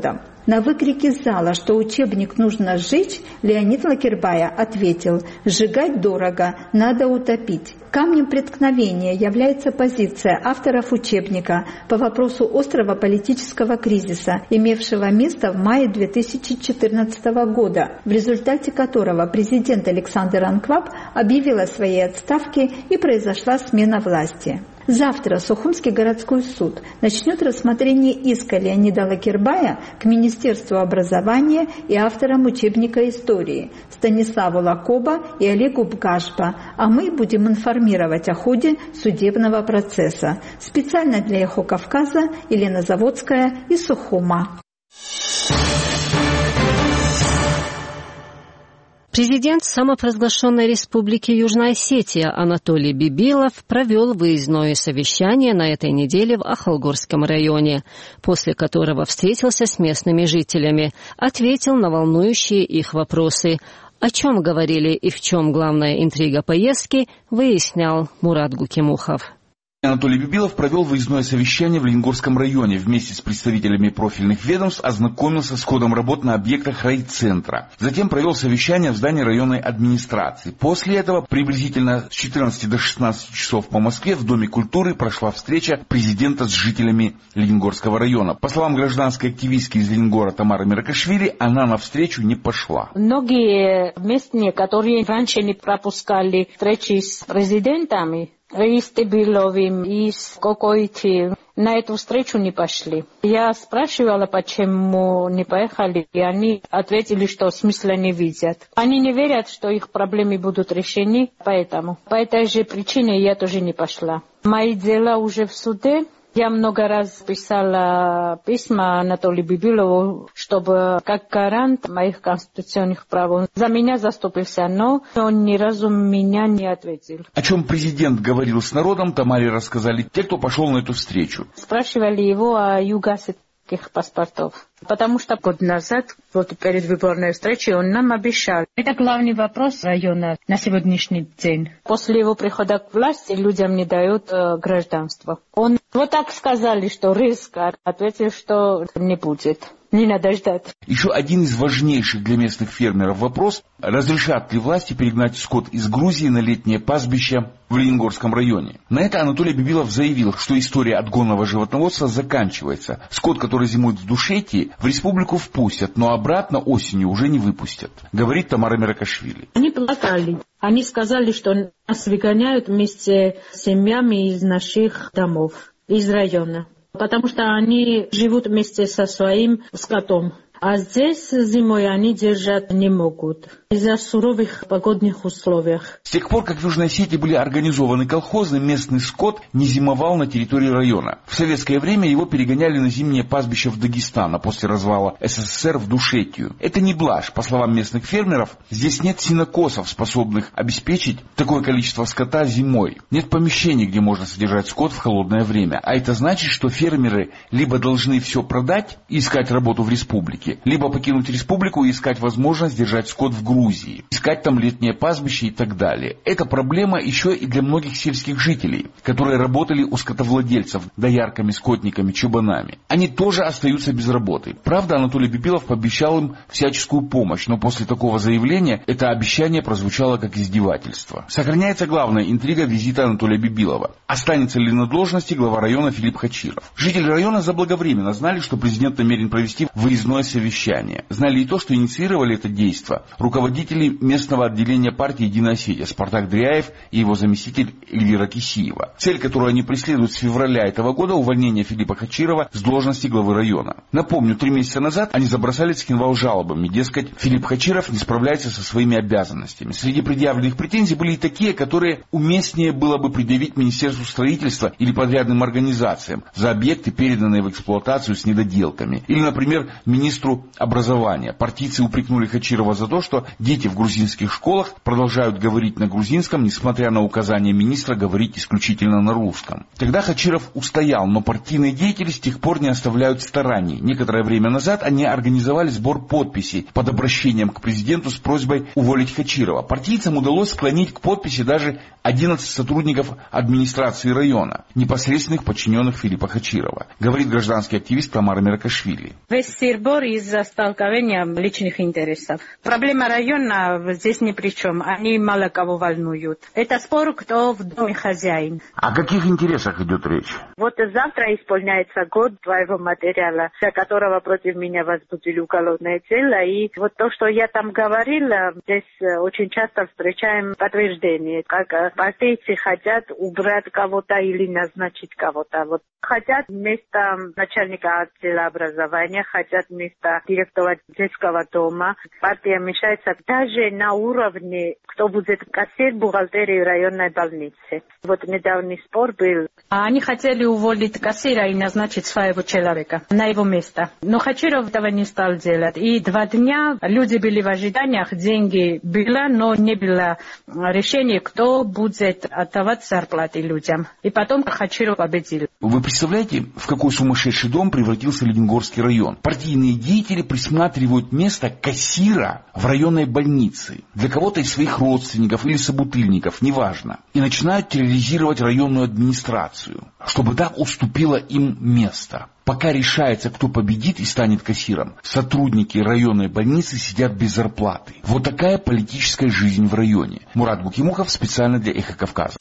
На выкрики зала, что учебник нужно сжечь, Леонид Лакербая ответил: «Сжигать дорого, надо утопить». Камнем преткновения является позиция авторов учебника по вопросу острого политического кризиса, имевшего место в мае две тысячи четырнадцатого года, в результате которого президент Александр Анкваб объявил о своей отставке и произошла смена власти. Завтра Сухумский городской суд начнет рассмотрение иска Леонида Лакербая к Министерству образования и авторам учебника истории Станиславу Лакоба и Олегу Бгашба, а мы будем информировать о ходе судебного процесса. Специально для Эхо Кавказа Елена Заводская из Сухума. Президент самопровозглашенной республики Южная Осетия Анатолий Бибилов провел выездное совещание на этой неделе в Ахалгорском районе, после которого встретился с местными жителями, ответил на волнующие их вопросы. О чем говорили и в чем главная интрига поездки, выяснял Мурат Гукимухов. Анатолий Бибилов провел выездное совещание в Ленгорском районе. Вместе с представителями профильных ведомств ознакомился с ходом работ на объектах райцентра. Затем провел совещание в здании районной администрации. После этого приблизительно с четырнадцати до шестнадцати часов по Москве в Доме культуры прошла встреча президента с жителями Ленгорского района. По словам гражданской активистки из Ленгора Тамары Миракашвили, она на встречу не пошла. Многие местные, которые раньше не пропускали встречи с президентами, и с Тибиловым, и с Кокойти, на эту встречу не пошли. Я спрашивала, почему не поехали, и они ответили, что смысла не видят. Они не верят, что их проблемы будут решены, поэтому. По этой же причине я тоже не пошла. Мои дела уже в суде. Я много раз писала письма Анатолию Бибилову, чтобы как гарант моих конституционных прав он за меня заступился, но он ни разу меня не ответил. О чем президент говорил с народом, Тамаре рассказали те, кто пошел на эту встречу. Спрашивали его о юго-осетских паспортов. Потому что год назад, вот перед выборной встречей, он нам обещал. Это главный вопрос района на сегодняшний день. После его прихода к власти людям не дают э, гражданство. Он вот так сказали, что риск, ответил, что не будет. Не надо ждать. Еще один из важнейших для местных фермеров вопрос: разрешат ли власти перегнать скот из Грузии на летнее пастбище в Ленгорском районе? На это Анатолий Бибилов заявил, что история отгонного животноводства заканчивается. Скот, который зимует в Душетии, в республику впустят, но обратно осенью уже не выпустят, говорит Тамара Миракашвили. Они плакали. Они сказали, что нас выгоняют вместе с семьями из наших домов, из района. Потому что они живут вместе со своим скотом. А здесь зимой они держать не могут из-за суровых погодных условий. С тех пор, как в Южной Осетии были организованы колхозы, местный скот не зимовал на территории района. В советское время его перегоняли на зимнее пастбище в Дагестан, а после развала СССР в Душетию. Это не блажь. По словам местных фермеров, здесь нет сенокосов, способных обеспечить такое количество скота зимой. Нет помещений, где можно содержать скот в холодное время. А это значит, что фермеры либо должны все продать и искать работу в республике, либо покинуть республику и искать возможность держать скот в Грузии, искать там летнее пастбище и так далее. Это проблема еще и для многих сельских жителей, которые работали у скотовладельцев, доярками, скотниками, чубанами. Они тоже остаются без работы. Правда, Анатолий Бибилов пообещал им всяческую помощь, но после такого заявления это обещание прозвучало как издевательство. Сохраняется главная интрига визита Анатолия Бибилова. Останется ли на должности глава района Филипп Хачиров? Жители района заблаговременно знали, что президент намерен провести выездное совещание. Знали и то, что инициировали это действо руководители местного отделения партии «Единая Осетия» Спартак Дряев и его заместитель Эльвира Кисиева. Цель, которую они преследуют с февраля этого года — увольнение Филиппа Хачирова с должности главы района. Напомню, три месяца назад они забросали Цхинвал жалобами, дескать, Филипп Хачиров не справляется со своими обязанностями. Среди предъявленных претензий были и такие, которые уместнее было бы предъявить Министерству строительства или подрядным организациям за объекты, переданные в эксплуатацию с недоделками. Или, например, министру образования. Партийцы упрекнули Хачирова за то, что дети в грузинских школах продолжают говорить на грузинском, несмотря на указание министра говорить исключительно на русском. Тогда Хачиров устоял, но партийные деятели с тех пор не оставляют стараний. Некоторое время назад они организовали сбор подписей под обращением к президенту с просьбой уволить Хачирова. Партийцам удалось склонить к подписи даже одиннадцать сотрудников администрации района, непосредственных подчиненных Филиппа Хачирова, говорит гражданский активист Тамара Миракашвили. Весь сыр-бор из-за столкновения личных интересов. Проблема района здесь ни при чем. Они мало кого волнуют. Это спор, кто в доме хозяин. О каких интересах идет речь? Вот завтра исполняется год твоего материала, за которого против меня возбудили уголовное дело. И вот то, что я там говорила, здесь очень часто встречаем подтверждение, как партийцы хотят убрать кого-то или назначить кого-то. Вот хотят вместо начальника отдела образования, хотят вместо директора детского дома. Партия мешается даже на уровне, кто будет кассир бухгалтерии районной больницы. Вот недавний спор был. Они хотели уволить кассира и назначить своего человека на его место. Но Хачиров этого не стал делать. И два дня люди были в ожиданиях, деньги было, но не было решения, кто будет отдавать зарплаты людям. И потом Хачиров победил. Вы представляете, в какой сумасшедший дом превратился Лениногорский район? Партийные деятели присматривают место кассира в районной больнице. Для кого-то из своих родственников или собутыльников, неважно. И начинают терроризировать районную администрацию, чтобы так уступила им место. Пока решается, кто победит и станет кассиром, сотрудники районной больницы сидят без зарплаты. Вот такая политическая жизнь в районе. Мурат Букимухов специально для Эхо Кавказа.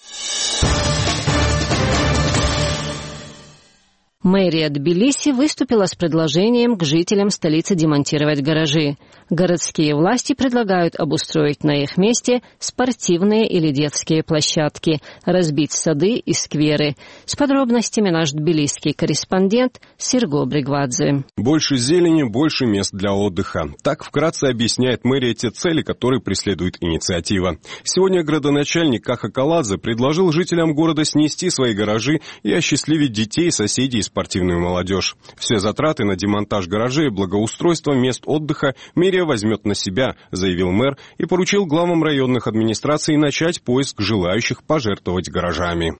Мэрия Тбилиси выступила с предложением к жителям столицы демонтировать гаражи. Городские власти предлагают обустроить на их месте спортивные или детские площадки, разбить сады и скверы. С подробностями наш тбилисский корреспондент Серго Бригвадзе. Больше зелени, больше мест для отдыха. Так вкратце объясняет мэрия те цели, которые преследует инициатива. Сегодня градоначальник Каха Каладзе предложил жителям города снести свои гаражи и осчастливить детей, соседей и спортивную молодежь. Все затраты на демонтаж гаражей и благоустройство мест отдыха мэрия возьмет на себя, заявил мэр и поручил главам районных администраций начать поиск желающих пожертвовать гаражами.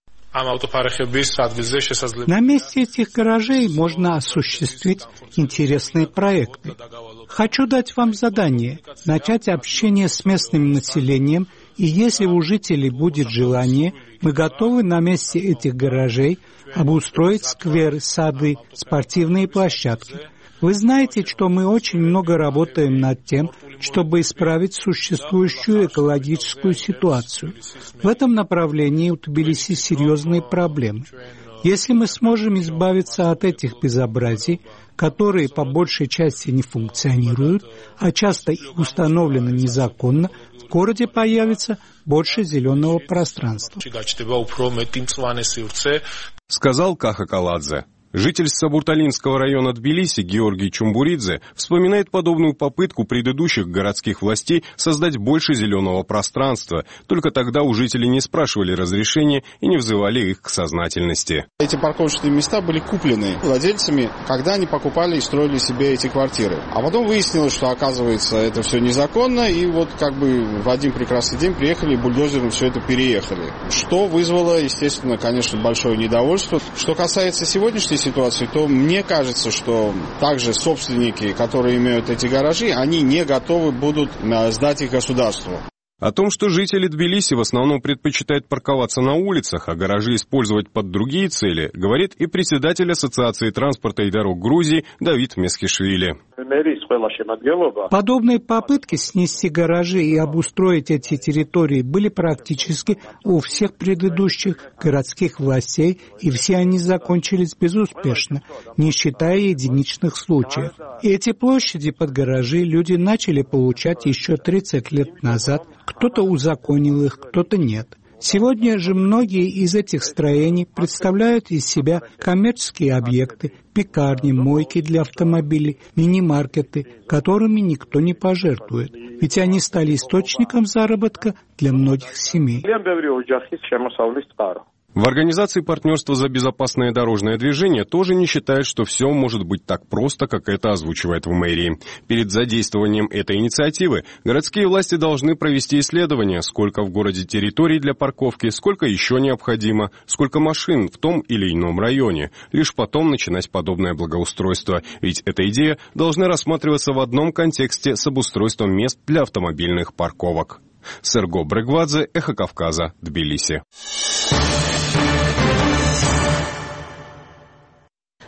На месте этих гаражей можно осуществить интересные проекты. Хочу дать вам задание – начать общение с местным населением, и если у жителей будет желание, мы готовы на месте этих гаражей обустроить скверы, сады, спортивные площадки. Вы знаете, что мы очень много работаем над тем, чтобы исправить существующую экологическую ситуацию. В этом направлении у Тбилиси серьезные проблемы. Если мы сможем избавиться от этих безобразий, которые по большей части не функционируют, а часто и установлены незаконно, в городе появится больше зеленого пространства. Сказал Каха Каладзе. Житель Сабурталинского района Тбилиси Георгий Чумбуридзе вспоминает подобную попытку предыдущих городских властей создать больше зеленого пространства. Только тогда у жителей не спрашивали разрешения и не взывали их к сознательности. Эти парковочные места были куплены владельцами, когда они покупали и строили себе эти квартиры. А потом выяснилось, что, оказывается, это все незаконно, и вот как бы в один прекрасный день приехали и бульдозером все это переехали. Что вызвало, естественно, конечно, большое недовольство. Что касается сегодняшней ситуации, то мне кажется, что также собственники, которые имеют эти гаражи, они не готовы будут сдать их государству. О том, что жители Тбилиси в основном предпочитают парковаться на улицах, а гаражи использовать под другие цели, говорит и председатель Ассоциации транспорта и дорог Грузии Давид Месхишвили. Подобные попытки снести гаражи и обустроить эти территории были практически у всех предыдущих городских властей, и все они закончились безуспешно, не считая единичных случаев. Эти площади под гаражи люди начали получать еще тридцать лет назад. Кто-то узаконил их, кто-то нет. Сегодня же многие из этих строений представляют из себя коммерческие объекты, пекарни, мойки для автомобилей, мини-маркеты, которыми никто не пожертвует. Ведь они стали источником заработка для многих семей. В Организации партнерства за безопасное дорожное движение тоже не считают, что все может быть так просто, как это озвучивает в мэрии. Перед задействованием этой инициативы городские власти должны провести исследование, сколько в городе территорий для парковки, сколько еще необходимо, сколько машин в том или ином районе. Лишь потом начинать подобное благоустройство, ведь эта идея должна рассматриваться в одном контексте с обустройством мест для автомобильных парковок. Серго Бригвадзе, Эхо Кавказа, Тбилиси.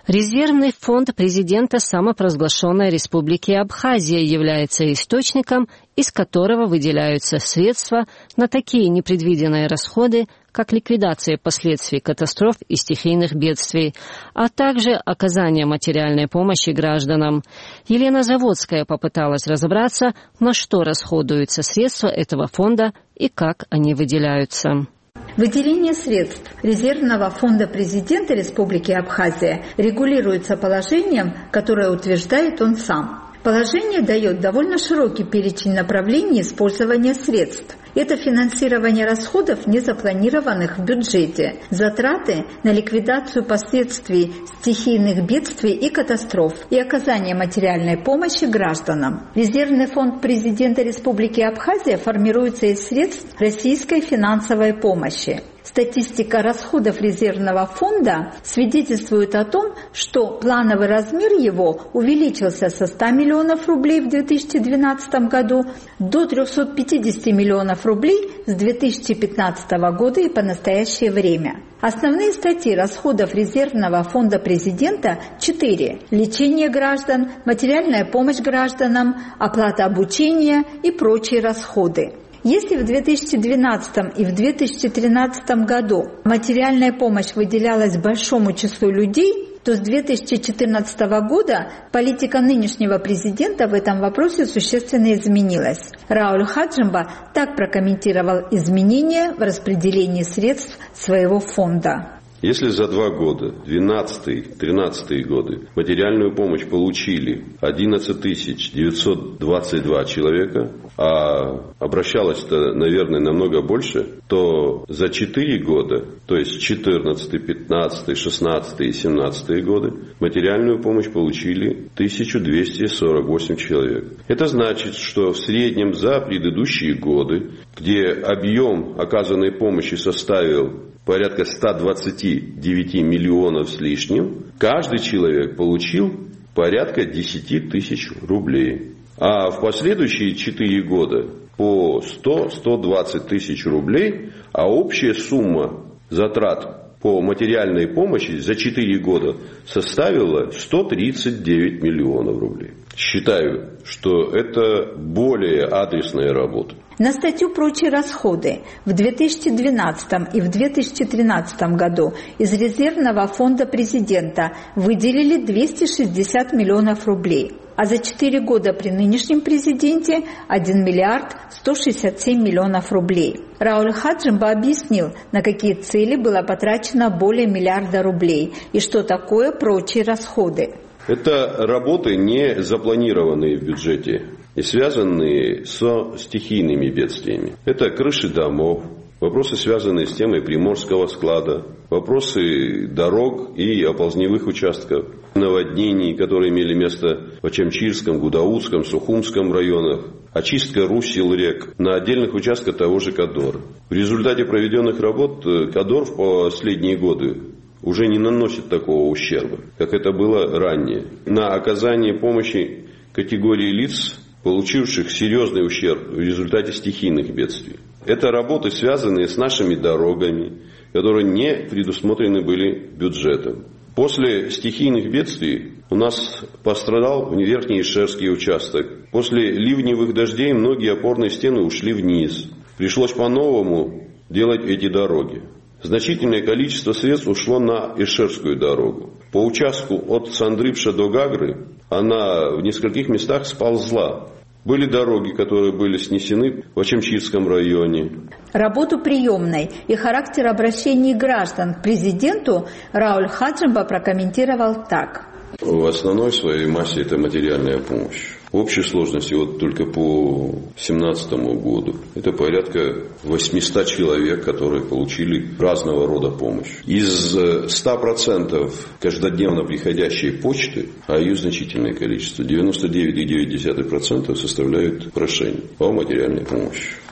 Резервный фонд президента самопровозглашенной Республики Абхазия является источником, из которого выделяются средства на такие непредвиденные расходы, как ликвидация последствий катастроф и стихийных бедствий, а также оказание материальной помощи гражданам. Елена Заводская попыталась разобраться, на что расходуются средства этого фонда и как они выделяются. Выделение средств резервного фонда президента Республики Абхазия регулируется положением, которое утверждает он сам. Положение дает довольно широкий перечень направлений использования средств. Это финансирование расходов, не запланированных в бюджете, затраты на ликвидацию последствий стихийных бедствий и катастроф и оказание материальной помощи гражданам. Резервный фонд президента Республики Абхазия формируется из средств российской финансовой помощи. Статистика расходов резервного фонда свидетельствует о том, что плановый размер его увеличился со ста миллионов рублей в две тысячи двенадцатом году до трёхсот пятидесяти миллионов рублей с две тысячи пятнадцатого года и по настоящее время. Основные статьи расходов резервного фонда президента четыре: лечение граждан, материальная помощь гражданам, оплата обучения и прочие расходы. Если в две тысячи двенадцатом и в две тысячи тринадцатом году материальная помощь выделялась большому числу людей, то с две тысячи четырнадцатого года политика нынешнего президента в этом вопросе существенно изменилась. Рауль Хаджимба так прокомментировал изменения в распределении средств своего фонда. Если за два года, двенадцатый-тринадцатый годы, материальную помощь получили одиннадцать тысяч девятьсот двадцать два человека, а обращалось-то, наверное, намного больше, то за четыре года, то есть четырнадцатый, пятнадцатый, шестнадцатый и семнадцатый годы, материальную помощь получили тысяча двести сорок восемь человек. Это значит, что в среднем за предыдущие годы, где объем оказанной помощи составил порядка ста двадцати девяти миллионов с лишним, каждый человек получил порядка десяти тысяч рублей. А в последующие четыре года по сто - сто двадцать тысяч рублей, а общая сумма затрат по материальной помощи за четыре года составила сто тридцать девять миллионов рублей. Считаю, что это более адресная работа. На статью «Прочие расходы» в две тысячи двенадцатом и в две тысячи тринадцатом году из резервного фонда президента выделили двести шестьдесят миллионов рублей, а за четыре года при нынешнем президенте один миллиард сто шестьдесят семь миллионов рублей. Рауль Хаджимба объяснил, на какие цели было потрачено более миллиарда рублей и что такое прочие расходы. Это работы, не запланированные в бюджете и связанные со стихийными бедствиями. Это крыши домов, вопросы, связанные с темой Приморского склада, вопросы дорог и оползневых участков, наводнений, которые имели место в Очамчирском, Гудаутском, Сухумском районах, очистка русел рек на отдельных участках того же Кадора. В результате проведенных работ Кадор в последние годы уже не наносит такого ущерба, как это было ранее. На оказание помощи категории лиц, получивших серьезный ущерб в результате стихийных бедствий. Это работы, связанные с нашими дорогами, которые не предусмотрены были бюджетом. После стихийных бедствий у нас пострадал Верхний Ишерский участок. После ливневых дождей многие опорные стены ушли вниз. Пришлось по-новому делать эти дороги. Значительное количество средств ушло на Ишерскую дорогу. По участку от Сандрыпша до Гагры она в нескольких местах сползла. Были дороги, которые были снесены в Очамчирском районе. Работу приемной и характер обращений граждан к президенту Рауль Хаджимба прокомментировал так. В основной своей массе это материальная помощь. В общей сложности вот только по две тысячи семнадцатому году это порядка восемьсот человек, которые получили разного рода помощь. Из ста процентов каждодневно приходящей почты, а ее значительное количество, девяносто девять целых девять десятых процента составляют прошения о материальной помощи.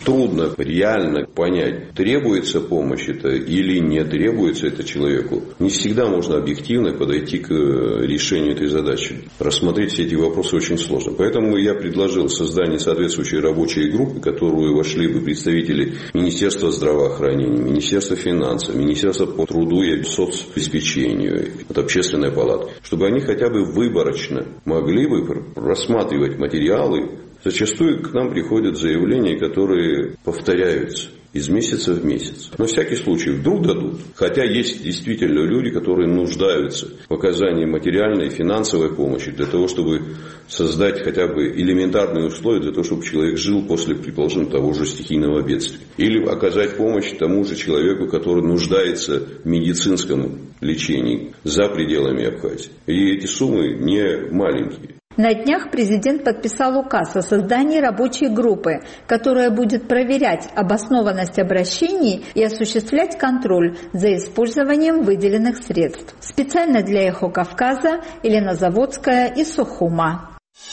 Трудно реально понять, требуется помощь это или не требуется это человеку. Не всегда можно объективно подойти к решению этой задачи. Рассмотреть все эти вопросы очень сложно. Поэтому я предложил создание соответствующей рабочей группы, в которую вошли бы представители Министерства здравоохранения, Министерства финансов, Министерства по труду и соцобеспечению, от Общественной палаты, чтобы они хотя бы выборочно могли бы рассматривать материалы. Зачастую к нам приходят заявления, которые повторяются из месяца в месяц. На всякий случай вдруг дадут. Хотя есть действительно люди, которые нуждаются в оказании материальной и финансовой помощи для того, чтобы создать хотя бы элементарные условия для того, чтобы человек жил после, предположим, того же стихийного бедствия. Или оказать помощь тому же человеку, который нуждается в медицинском лечении за пределами Абхазии. И эти суммы не маленькие. На днях президент подписал указ о создании рабочей группы, которая будет проверять обоснованность обращений и осуществлять контроль за использованием выделенных средств. Специально для «Эхо Кавказа» Елена Заводская из Сухума.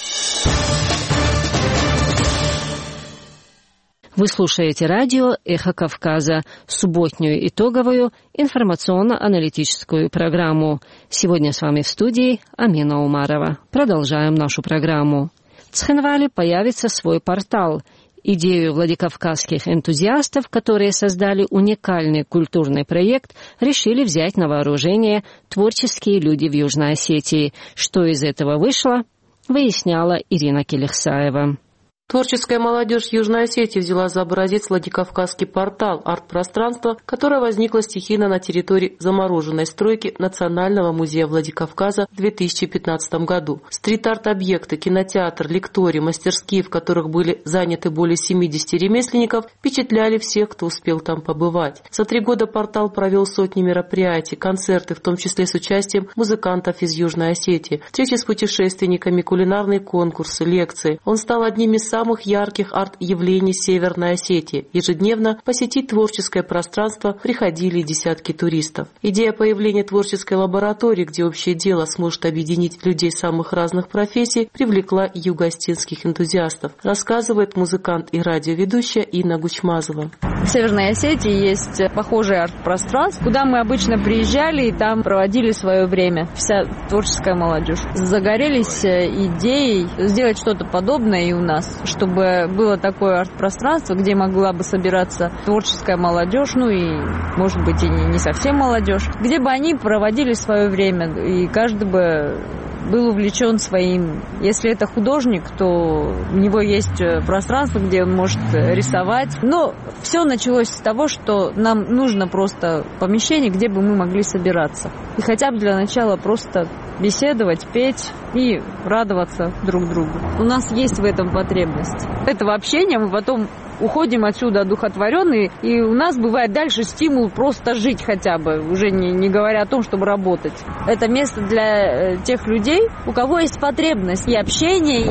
Вы слушаете радио «Эхо Кавказа», субботнюю итоговую информационно-аналитическую программу. Сегодня с вами в студии Амина Умарова. Продолжаем нашу программу. В Цхинвале появится свой портал. Идею владикавказских энтузиастов, которые создали уникальный культурный проект, решили взять на вооружение творческие люди в Южной Осетии. Что из этого вышло, выясняла Ирина Келихсаева. Творческая молодежь Южной Осетии взяла за образец Владикавказский портал арт-пространство, которое возникло стихийно на территории замороженной стройки Национального музея Владикавказа в две тысячи пятнадцатом году. Стрит-арт-объекты, кинотеатр, лекторий, мастерские, в которых были заняты более семидесяти ремесленников, впечатляли всех, кто успел там побывать. За три года портал провел сотни мероприятий, концерты, в том числе с участием музыкантов из Южной Осетии, встречи с путешественниками, кулинарные конкурсы, лекции. Он стал одним из самых самых ярких арт-явлений Северной Осетии. Ежедневно посетить творческое пространство приходили десятки туристов. Идея появления творческой лаборатории, где общее дело сможет объединить людей самых разных профессий, привлекла юго-осетинских энтузиастов, рассказывает музыкант и радиоведущая Инна Гучмазова. В Северной Осетии есть похожее арт-пространство, куда мы обычно приезжали и там проводили свое время. Вся творческая молодежь. Загорелись идеей сделать что-то подобное и у нас, чтобы было такое арт-пространство, где могла бы собираться творческая молодежь, ну и, может быть, и не совсем молодежь, где бы они проводили свое время, и каждый бы был увлечен своим. Если это художник, то у него есть пространство, где он может рисовать. Но все началось с того, что нам нужно просто помещение, где бы мы могли собираться. И хотя бы для начала просто беседовать, петь и радоваться друг другу. У нас есть в этом потребность. Этого общения мы потом уходим отсюда одухотворенные, и у нас бывает дальше стимул просто жить хотя бы, уже не, не говоря о том, чтобы работать. Это место для тех людей, у кого есть потребность и общения,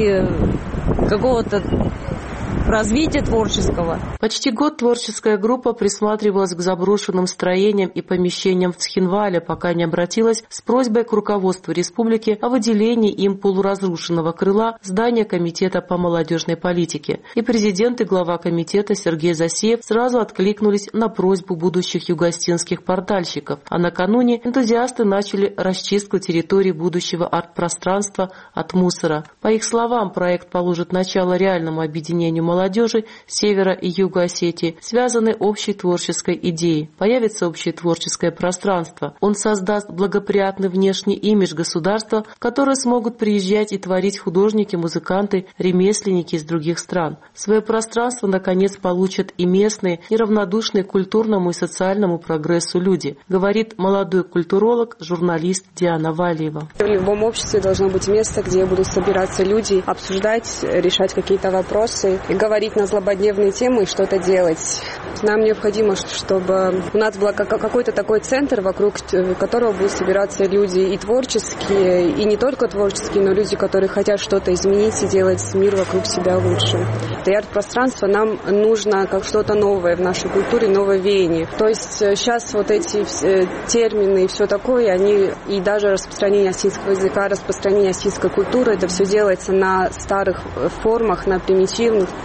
и какого-то развития творческого. Почти год творческая группа присматривалась к заброшенным строениям и помещениям в Цхинвале, пока не обратилась с просьбой к руководству республики о выделении им полуразрушенного крыла здания Комитета по молодежной политике. И президент и глава комитета Сергей Засеев сразу откликнулись на просьбу будущих юго-осетинских портальщиков, а накануне энтузиасты начали расчистку территории будущего арт-пространства от мусора. По их словам, проект положит начало реальному объединению молодежи Севера и Юга Осетии, связаны общей творческой идеей. Появится общее творческое пространство. Он создаст благоприятный внешний имидж государства, в которое смогут приезжать и творить художники, музыканты, ремесленники из других стран. Свое пространство, наконец, получат и местные, неравнодушные к культурному и социальному прогрессу люди, говорит молодой культуролог, журналист Диана Валиева. В любом обществе должно быть место, где будут собираться люди, обсуждать, решать какие-то вопросы, говорить на злободневные темы и что-то делать. Нам необходимо, чтобы у нас был какой-то такой центр, вокруг которого будут собираться люди и творческие, и не только творческие, но люди, которые хотят что-то изменить и делать мир вокруг себя лучше. И арт-пространство нам нужно как что-то новое в нашей культуре, новое веяние. То есть сейчас вот эти термины и все такое, они и даже распространение осетинского языка, распространение осетинской культуры, это все делается на старых формах, на примитивных.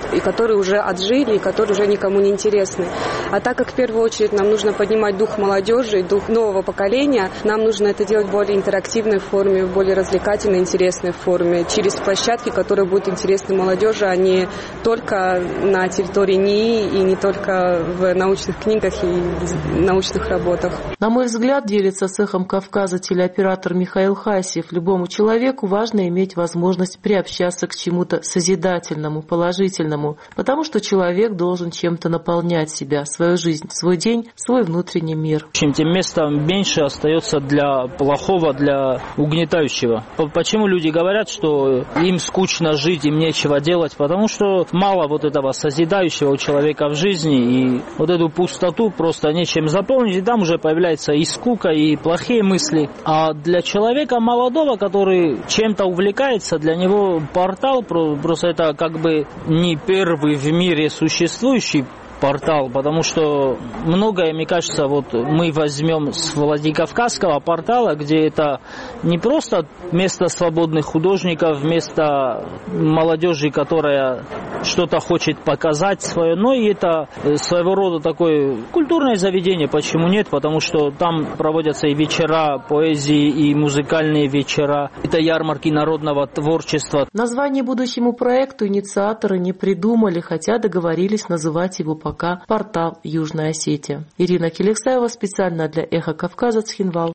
и которые уже отжили, и которые уже никому не интересны. А так как в первую очередь нам нужно поднимать дух молодежи, дух нового поколения, нам нужно это делать в более интерактивной форме, в более развлекательной, интересной форме, через площадки, которые будут интересны молодежи, а не только на территории НИИ и не только в научных книгах и научных работах. На мой взгляд, делится с «Эхом Кавказа» телеоператор Михаил Хасиев, любому человеку важно иметь возможность приобщаться к чему-то созидательному, положительному, потому что человек должен чем-то наполнять себя, свою жизнь, свой день, свой внутренний мир. Чем тем места меньше остается для плохого, для угнетающего. Почему люди говорят, что им скучно жить, им нечего делать? Потому что мало вот этого созидающего у человека в жизни, и вот эту пустоту просто нечем заполнить, и там уже появляется и скука, и плохие мысли. А для человека молодого, который чем-то увлекается, для него портал просто это как бы не первый в мире существующий портал, потому что многое, мне кажется, вот мы возьмем с Владикавказского портала, где это не просто место свободных художников, место молодежи, которая что-то хочет показать свое, но и это своего рода такое культурное заведение, почему нет, потому что там проводятся и вечера поэзии, и музыкальные вечера, это ярмарки народного творчества. Название будущему проекту инициаторы не придумали, хотя договорились называть его по пока портал Южная Осетия. Ирина Келексаева специально для «Эхо Кавказа», Цхинвал.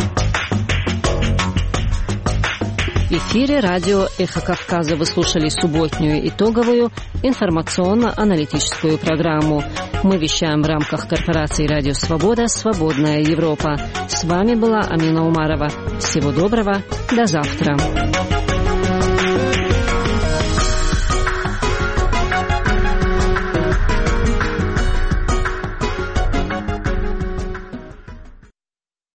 В эфире радио «Эхо Кавказа» вы слушали субботнюю итоговую информационно-аналитическую программу. Мы вещаем в рамках корпорации «Радио Свобода. Свободная Европа». С вами была Амина Умарова. Всего доброго. До завтра.